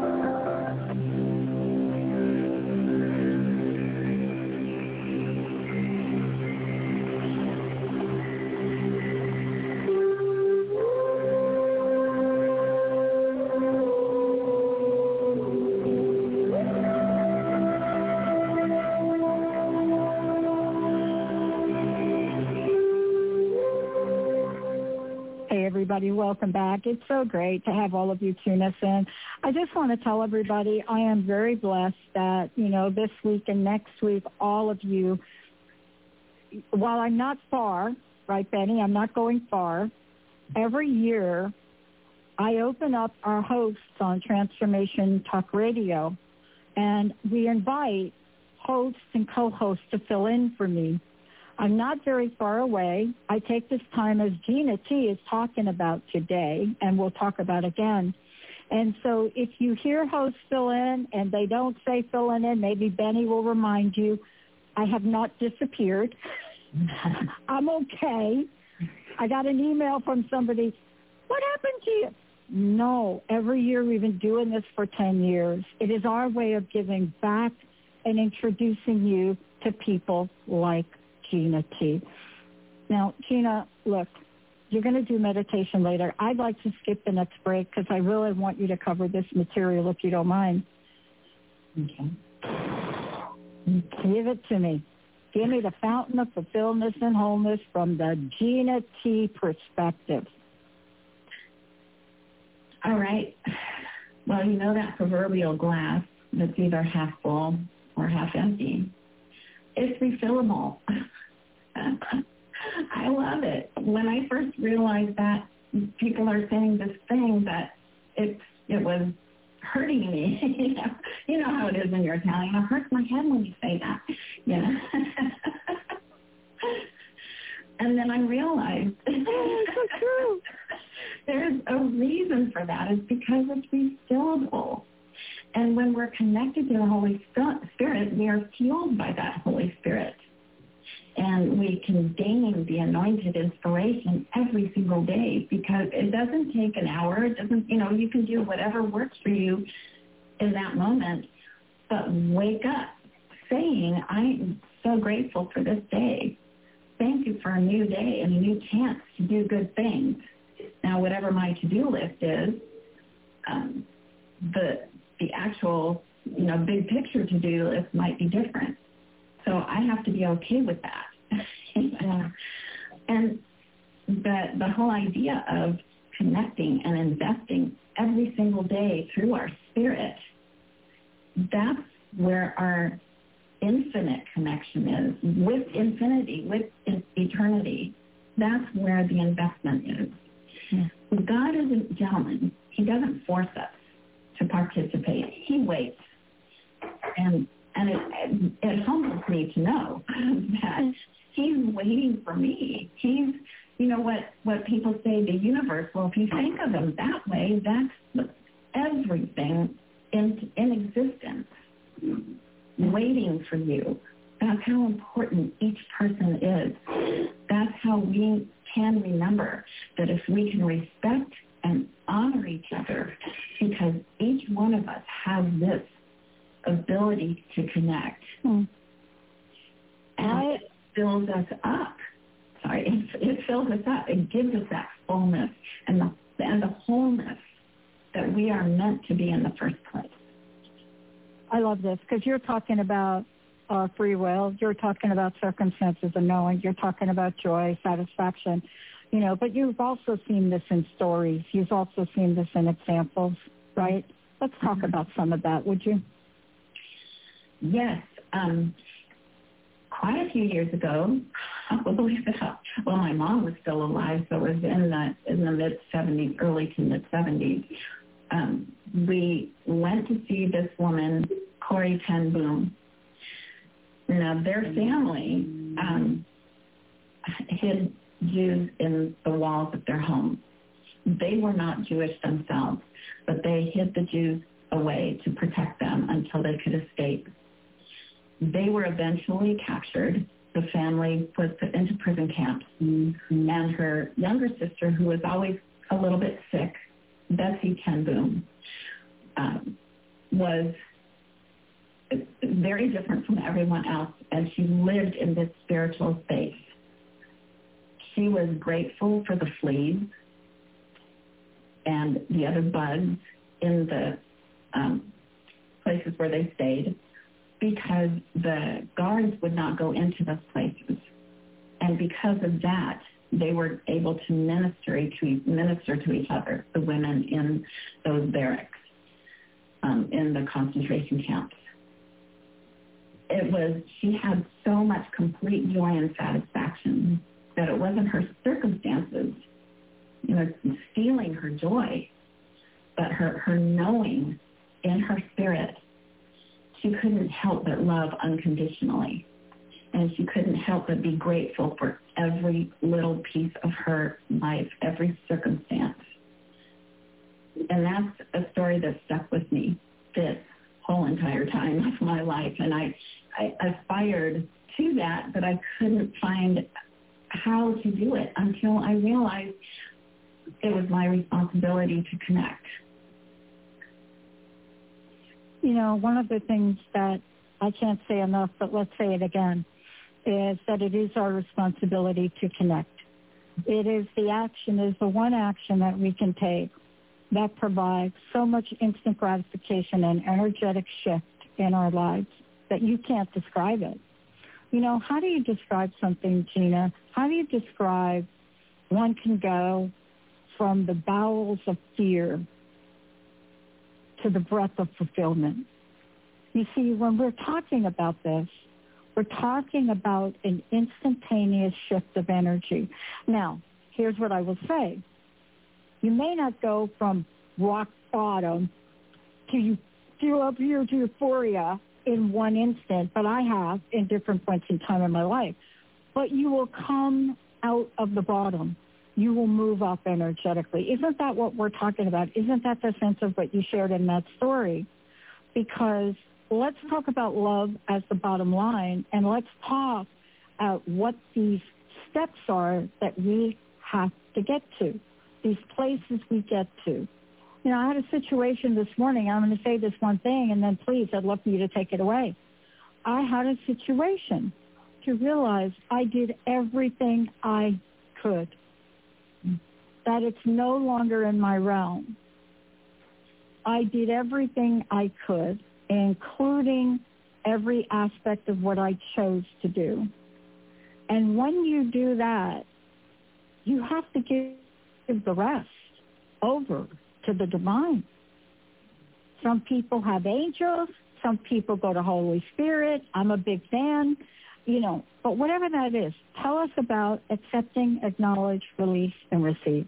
Everybody, welcome back. It's so great to have all of you tune us in. I just want to tell everybody I am very blessed that, this week and next week, all of you, while I'm not far, right, Benny, I'm not going far, every year I open up our hosts on Transformation Talk Radio, and we invite hosts and co-hosts to fill in for me. I'm not very far away. I take this time, as Gina T. is talking about today, and we'll talk about again. And so if you hear hosts fill in and they don't say filling in, maybe Benny will remind you, I have not disappeared. I'm okay. I got an email from somebody, what happened to you? No, every year we've been doing this for 10 years. It is our way of giving back and introducing you to people like Gina T. Now, Gina, look, you're going to do meditation later. I'd like to skip the next break because I really want you to cover this material if you don't mind. Okay. Give it to me. Give me the fountain of fulfillment and wholeness from the Gina T perspective. All right. Well, that proverbial glass that's either half full or half empty. It's refillable. I love it. When I first realized that people are saying this thing that it was hurting me. You know how it is when you're Italian. It hurts my head when you say that. And then I realized so true. There's a reason for that. It's because it's refillable. And when we're connected to the Holy Spirit, we are fueled by that Holy Spirit. And we can gain the anointed inspiration every single day because it doesn't take an hour. It doesn't, you can do whatever works for you in that moment. But wake up saying, I'm so grateful for this day. Thank you for a new day and a new chance to do good things. Now, whatever my to-do list is, the actual, big picture to-do list might be different. So I have to be okay with that. And the whole idea of connecting and investing every single day through our spirit, that's where our infinite connection is, with infinity, with eternity. That's where the investment is. Yeah. God is a gentleman. He doesn't force us to participate. He waits. And it humbles me to know that he's waiting for me. He's, what people say, the universe. Well, if you think of him that way, that's everything in existence waiting for you. That's how important each person is. That's how we can remember that if we can respect and honor each other, because each one of us has this ability to connect. And it fills us up. It fills us up. It gives us that fullness and the wholeness that we are meant to be in the first place. I love this because you're talking about free will. You're talking about circumstances and knowing. You're talking about joy, satisfaction. But you've also seen this in stories. You've also seen this in examples, right? Let's talk about some of that, would you? Yes. Quite a few years ago, believe it or not, well, my mom was still alive, so it was in the mid-70s, early to mid-70s. We went to see this woman, Corrie ten Boom. Now, their family had Jews in the walls of their homes. They were not Jewish themselves, but they hid the Jews away to protect them until they could escape. They were eventually captured. The family was put into prison camps, and her younger sister, who was always a little bit sick, Betsy Ten Boom, was very different from everyone else, and she lived in this spiritual space. She was grateful for the fleas and the other bugs in the places where they stayed, because the guards would not go into those places. And because of that, they were able to minister to each other, the women in those barracks, in the concentration camps. She had so much complete joy and satisfaction that it wasn't her circumstances, stealing her joy, but her knowing in her spirit. She couldn't help but love unconditionally, and she couldn't help but be grateful for every little piece of her life, every circumstance. And that's a story that stuck with me this whole entire time of my life, and I aspired to that, but I couldn't find how to do it until I realized it was my responsibility to connect. One of the things that I can't say enough, but let's say it again, is that it is our responsibility to connect. It is the one action that we can take that provides so much instant gratification and energetic shift in our lives that you can't describe it. How do you describe something, Gina? How do you describe one can go from the bowels of fear to the breath of fulfillment? You see, when we're talking about this, we're talking about an instantaneous shift of energy. Now, here's what I will say. You may not go from rock bottom to euphoria in one instant, but I have in different points in time in my life. But you will come out of the bottom. You will move up energetically. Isn't that what we're talking about? Isn't that the sense of what you shared in that story? Because let's talk about love as the bottom line, and let's talk about what these steps are that we have to get to, these places we get to. I had a situation this morning. I'm going to say this one thing, and then please, I'd love for you to take it away. I had a situation to realize I did everything I could, that it's no longer in my realm. I did everything I could, including every aspect of what I chose to do. And when you do that, you have to give the rest over to the divine. Some people have angels. Some people go to Holy Spirit. I'm a big fan, but whatever that is, tell us about accepting, acknowledge, release, and receive.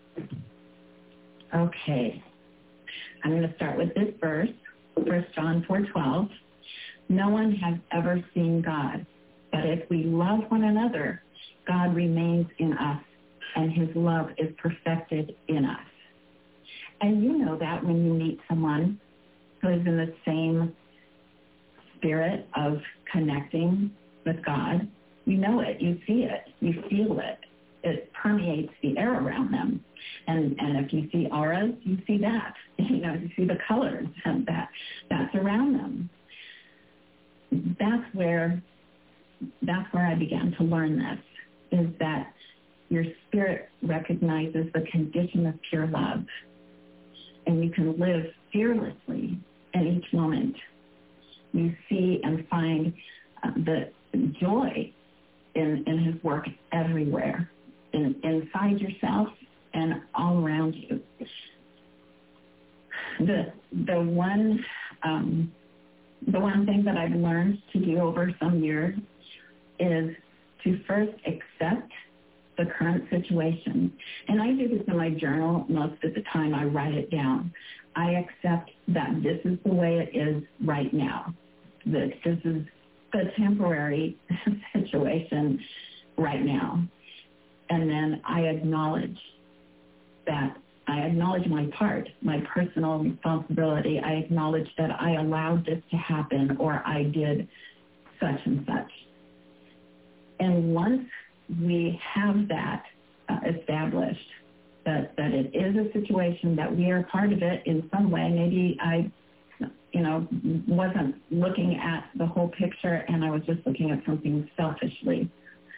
Okay. I'm going to start with this verse, 1 John 4:12. No one has ever seen God, but if we love one another, God remains in us, and his love is perfected in us. And you know that when you meet someone who is in the same spirit of connecting with God, you know it, you see it, you feel it. It permeates the air around them. And if you see auras, you see that. You see the colors and that's around them. That's where I began to learn this, is that your spirit recognizes the condition of pure love, and you can live fearlessly in each moment. You see and find the joy in his work everywhere, inside yourself and all around you. The one thing that I've learned to do over some years is to first accept the current situation. And I do this in my journal most of the time. I write it down. I accept that this is the way it is right now. That this is a temporary situation right now. And then I acknowledge that. I acknowledge my part, my personal responsibility. I acknowledge that I allowed this to happen, or I did such and such. And once we have that established, that it is a situation, that we are part of it in some way, maybe I wasn't looking at the whole picture and I was just looking at something selfishly.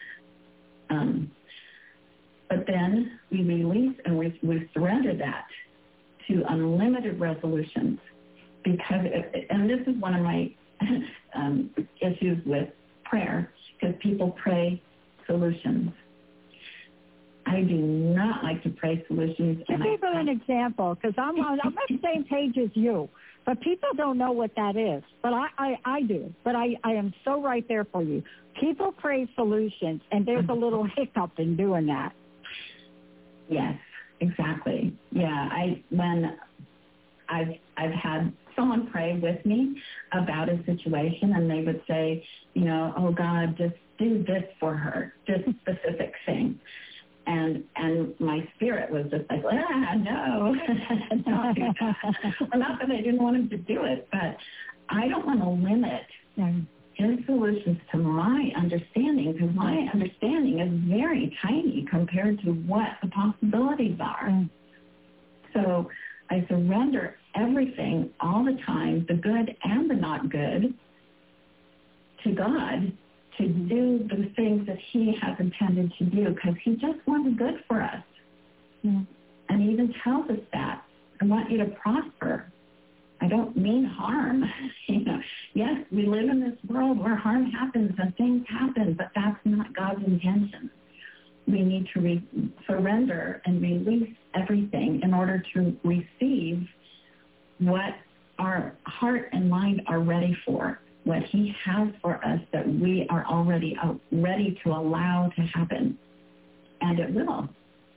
But then we release and we surrender that to unlimited resolutions, because, and this is one of my issues with prayer, because people pray solutions. I do not like to pray solutions. Give people an example, because I'm on the same page as you, but people don't know what that is. But I do. But I am so right there for you. People pray solutions, and there's a little hiccup in doing that. Yes, exactly. Yeah, when I've had someone pray with me about a situation, and they would say, oh God, just do this for her, this specific thing. And my spirit was just like, no, don't do that. Well, not that I didn't want him to do it, but I don't want to limit his solutions to my understanding, because my understanding is very tiny compared to what the possibilities are. So I surrender everything all the time, the good and the not good, to God, to do the things that he has intended to do, because he just wants good for us. And he even tells us that. I want you to prosper. I don't mean harm. Yes, we live in this world where harm happens and things happen, but that's not God's intention. We need to surrender and release everything in order to receive what our heart and mind are ready for, what he has for us that we are already ready to allow to happen. And it will.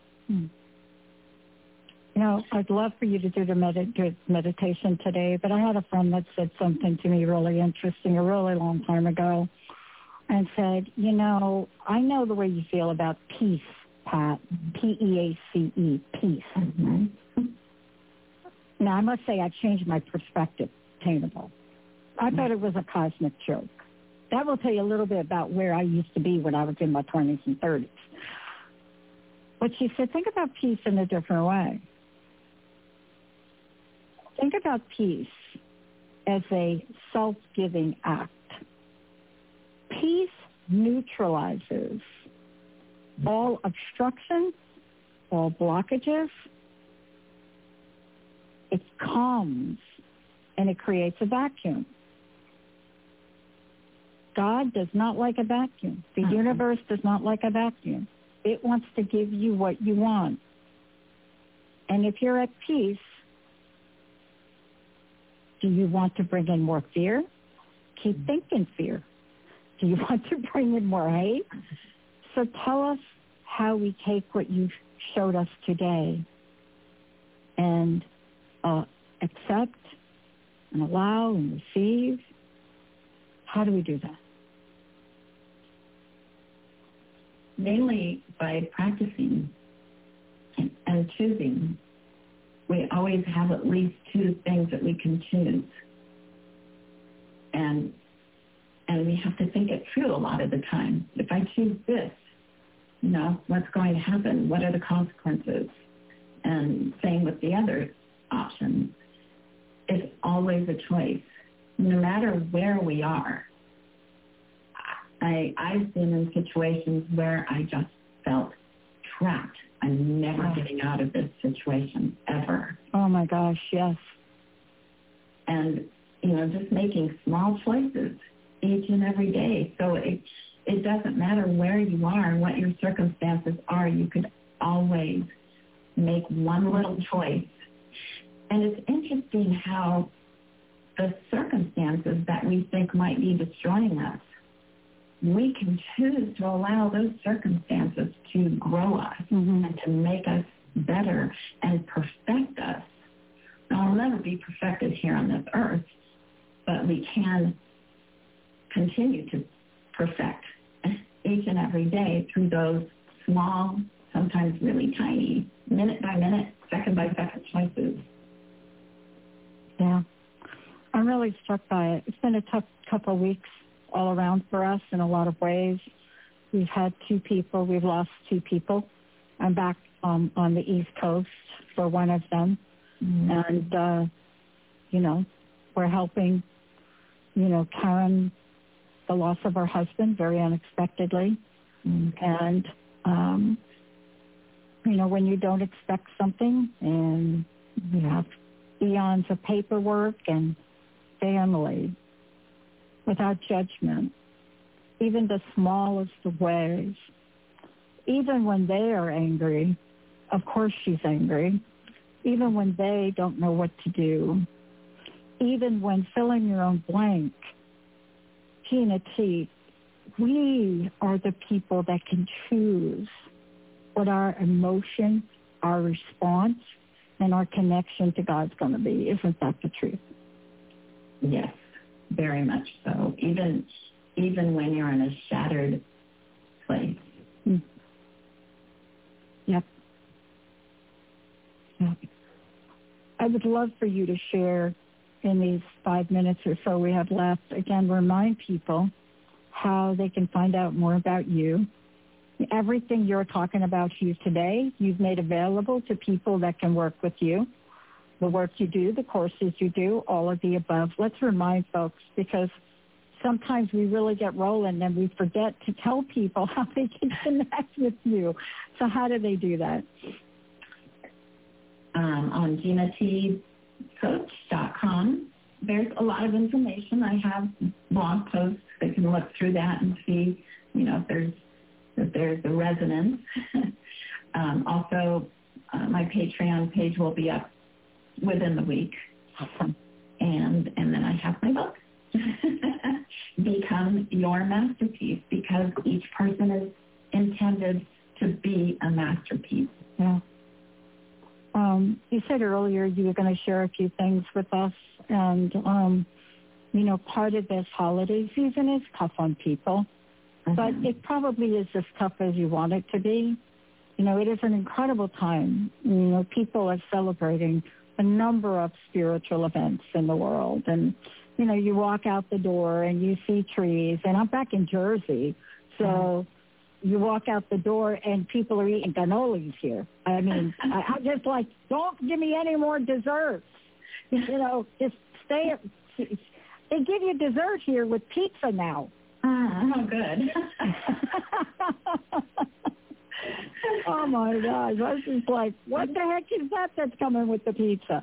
I'd love for you to do the meditation today, but I had a friend that said something to me really interesting a really long time ago, and said, I know the way you feel about peace, Pat, P-E-A-C-E, peace. Now, I must say I changed my perspective, Attainable. I thought it was a cosmic joke. That will tell you a little bit about where I used to be when I was in my 20s and 30s. But she said, think about peace in a different way. Think about peace as a self-giving act. Peace neutralizes all obstruction, all blockages. It calms and it creates a vacuum. God does not like a vacuum. The universe does not like a vacuum. It wants to give you what you want. And if you're at peace, do you want to bring in more fear? Keep thinking fear. Do you want to bring in more hate? So tell us how we take what you've showed us today and accept and allow and receive. How do we do that? Mainly by practicing and choosing. We always have at least two things that we can choose. And we have to think it through a lot of the time. If I choose this, what's going to happen? What are the consequences? And same with the other options. It's always a choice. No matter where we are. I've been in situations where I just felt trapped. I'm never getting out of this situation, ever. Oh, my gosh, yes. And, just making small choices each and every day. So it doesn't matter where you are and what your circumstances are. You could always make one little choice. And it's interesting how the circumstances that we think might be destroying us, we can choose to allow those circumstances to grow us and to make us better and perfect us. Now, we'll never be perfected here on this earth, but we can continue to perfect each and every day through those small, sometimes really tiny, minute by minute, second by second choices. Yeah. I'm really struck by it. It's been a tough couple of weeks all around for us in a lot of ways. We've lost two people. I'm back on the East Coast for one of them. Mm-hmm. And, we're helping, Karen, the loss of her husband very unexpectedly. Mm-hmm. And, when you don't expect something and you have eons of paperwork and family without judgment, even the smallest of ways, even when they are angry, of course she's angry, even when they don't know what to do, even when fill in your own blank, Gina T, we are the people that can choose what our emotion, our response, and our connection to God's going to be. Isn't that the truth? Yes, very much so. Even when you're in a shattered place. Mm. Yep. I would love for you to share in these 5 minutes or so we have left, again, remind people how they can find out more about you. Everything you're talking about here today, you've made available to people that can work with you. The work you do, the courses you do, all of the above. Let's remind folks, because sometimes we really get rolling and we forget to tell people how they can connect with you. So how do they do that? On GinaTCoach.com, there's a lot of information. I have blog posts. They can look through that and see, if there's a resonance. Also, my Patreon page will be up within the week. Awesome. And then I have my book, Become Your Masterpiece, because each person is intended to be a masterpiece. Yeah. You said earlier you were going to share a few things with us, and, part of this holiday season is tough on people, but it probably is as tough as you want it to be. It is an incredible time. People are celebrating a number of spiritual events in the world, and, you walk out the door and you see trees, and I'm back in Jersey, so you walk out the door and people are eating cannolis here. I mean, I just don't give me any more desserts. Just stay. They give you dessert here with pizza now. Oh, good. Oh, my gosh. I was just like, what the heck is that that's coming with the pizza?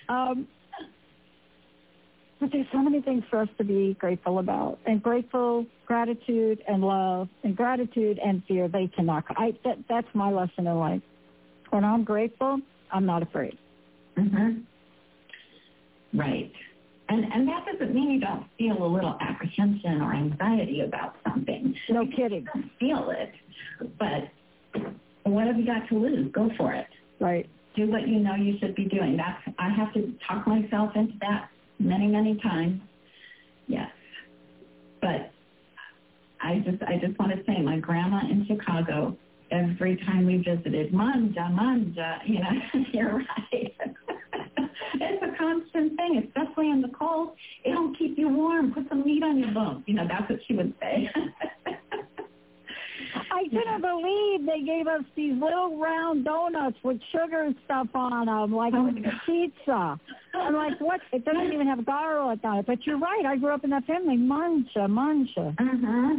But there's so many things for us to be grateful about. And gratitude and love, and gratitude and fear, they cannot. That's my lesson in life. When I'm grateful, I'm not afraid. Mm-hmm. Right. And that doesn't mean you don't feel a little apprehension or anxiety about something. No kidding. You don't feel it. But what have you got to lose? Go for it. Right. Do what you know you should be doing. I have to talk myself into that many, many times. Yes. But I just want to say, my grandma in Chicago, every time we visited, manja, you're right. It's a constant thing, especially in the cold. It'll keep you warm. Put some meat on your bones. That's what she would say. I couldn't believe they gave us these little round donuts with sugar and stuff on them, like pizza. I'm like, what? It doesn't even have garlic on it. But you're right. I grew up in that family. Manja. Uh-huh.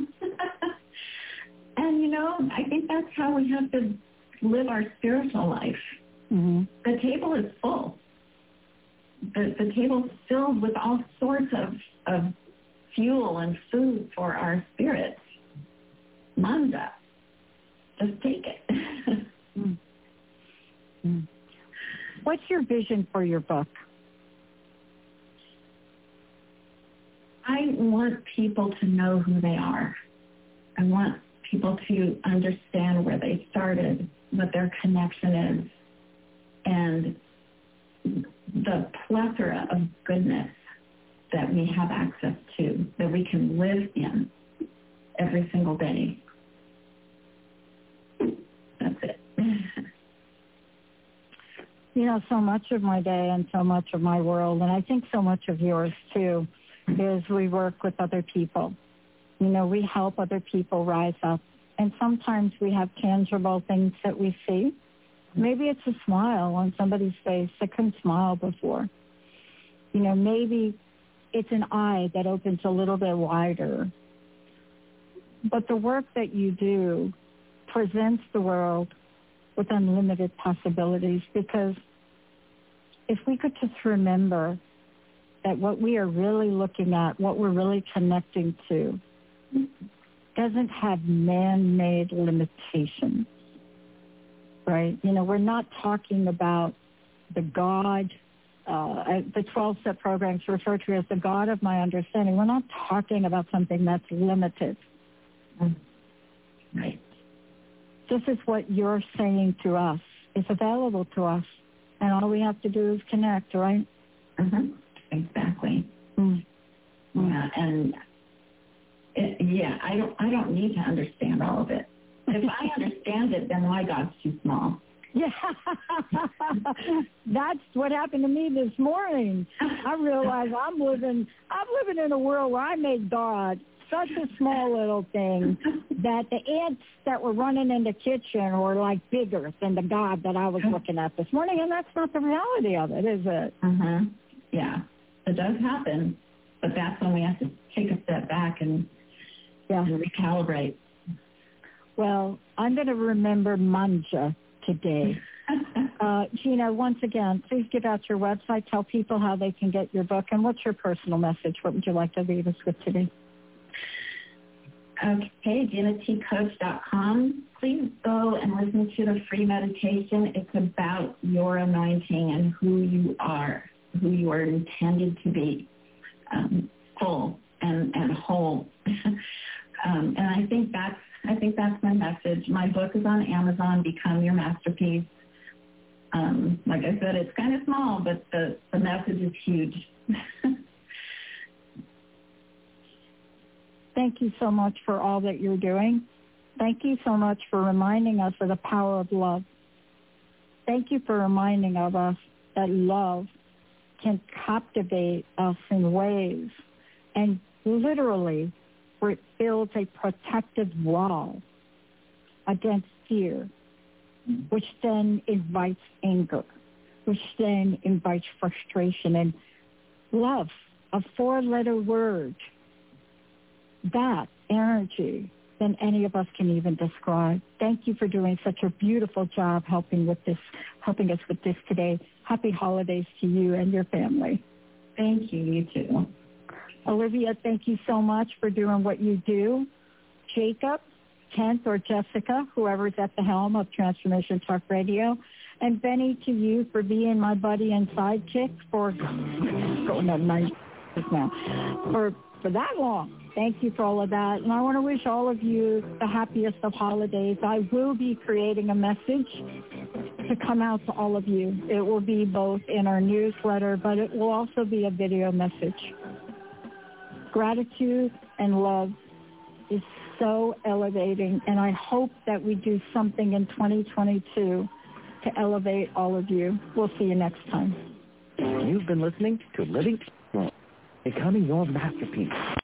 And, I think that's how we have to live our spiritual life. Mm-hmm. The table is full. The table's filled with all sorts of fuel and food for our spirits. Manja. Just take it. Mm. What's your vision for your book? I want people to know who they are. I want people to understand where they started, what their connection is, and the plethora of goodness that we have access to, that we can live in every single day. You know, so much of my day and so much of my world, and I think so much of yours too, is we work with other people. You know, we help other people rise up. And sometimes we have tangible things that we see. Maybe it's a smile on somebody's face that couldn't smile before. You know, maybe it's an eye that opens a little bit wider. But the work that you do presents the world with unlimited possibilities, because if we could just remember that what we are really looking at, what we're really connecting to, doesn't have man-made limitations, right? You know, we're not talking about the God, the 12-step programs refer to as the God of my understanding. We're not talking about something that's limited. Right. This is what you're saying to us. It's available to us, and all we have to do is connect, right? Mm-hmm. Exactly. Yeah, and I don't need to understand all of it. If I understand it, then my God's too small. Yeah, that's what happened to me this morning. I realized I'm living in a world where I made God such a small little thing that the ants that were running in the kitchen were like bigger than the God that I was looking at this morning, and that's not the reality of it, is it? Mm-hmm. Yeah, it does happen, but that's when we have to take a step back and recalibrate. Well, I'm going to remember Manja today. Gina, once again, please give out your website. Tell people how they can get your book. And what's your personal message? What would you like to leave us with today? Okay, GinaTCoach.com. Please go and listen to the free meditation. It's about your anointing and who you are intended to be, full and whole. And I think that's my message. My book is on Amazon, Become Your Masterpiece. Like I said, it's kind of small, but the message is huge. Thank you so much for all that you're doing. Thank you so much for reminding us of the power of love. Thank you for reminding of us that love can captivate us in ways, and literally where it builds a protective wall against fear, which then invites anger, which then invites frustration. And love, a 4-letter word, that energy than any of us can even describe. Thank you for doing such a beautiful job helping us with this today. Happy holidays to you and your family. Thank you. You too. Olivia, thank you so much for doing what you do. Jacob, Kent, or Jessica, whoever's at the helm of Transformation Talk Radio. And Benny, to you for being my buddy and sidekick for going on night now. For that long. Thank you for all of that. And I want to wish all of you the happiest of holidays. I will be creating a message to come out to all of you. It will be both in our newsletter, but it will also be a video message. Gratitude and love is so elevating, and I hope that we do something in 2022 to elevate all of you. We'll see you next time. You've been listening to Living Becoming Your Masterpiece.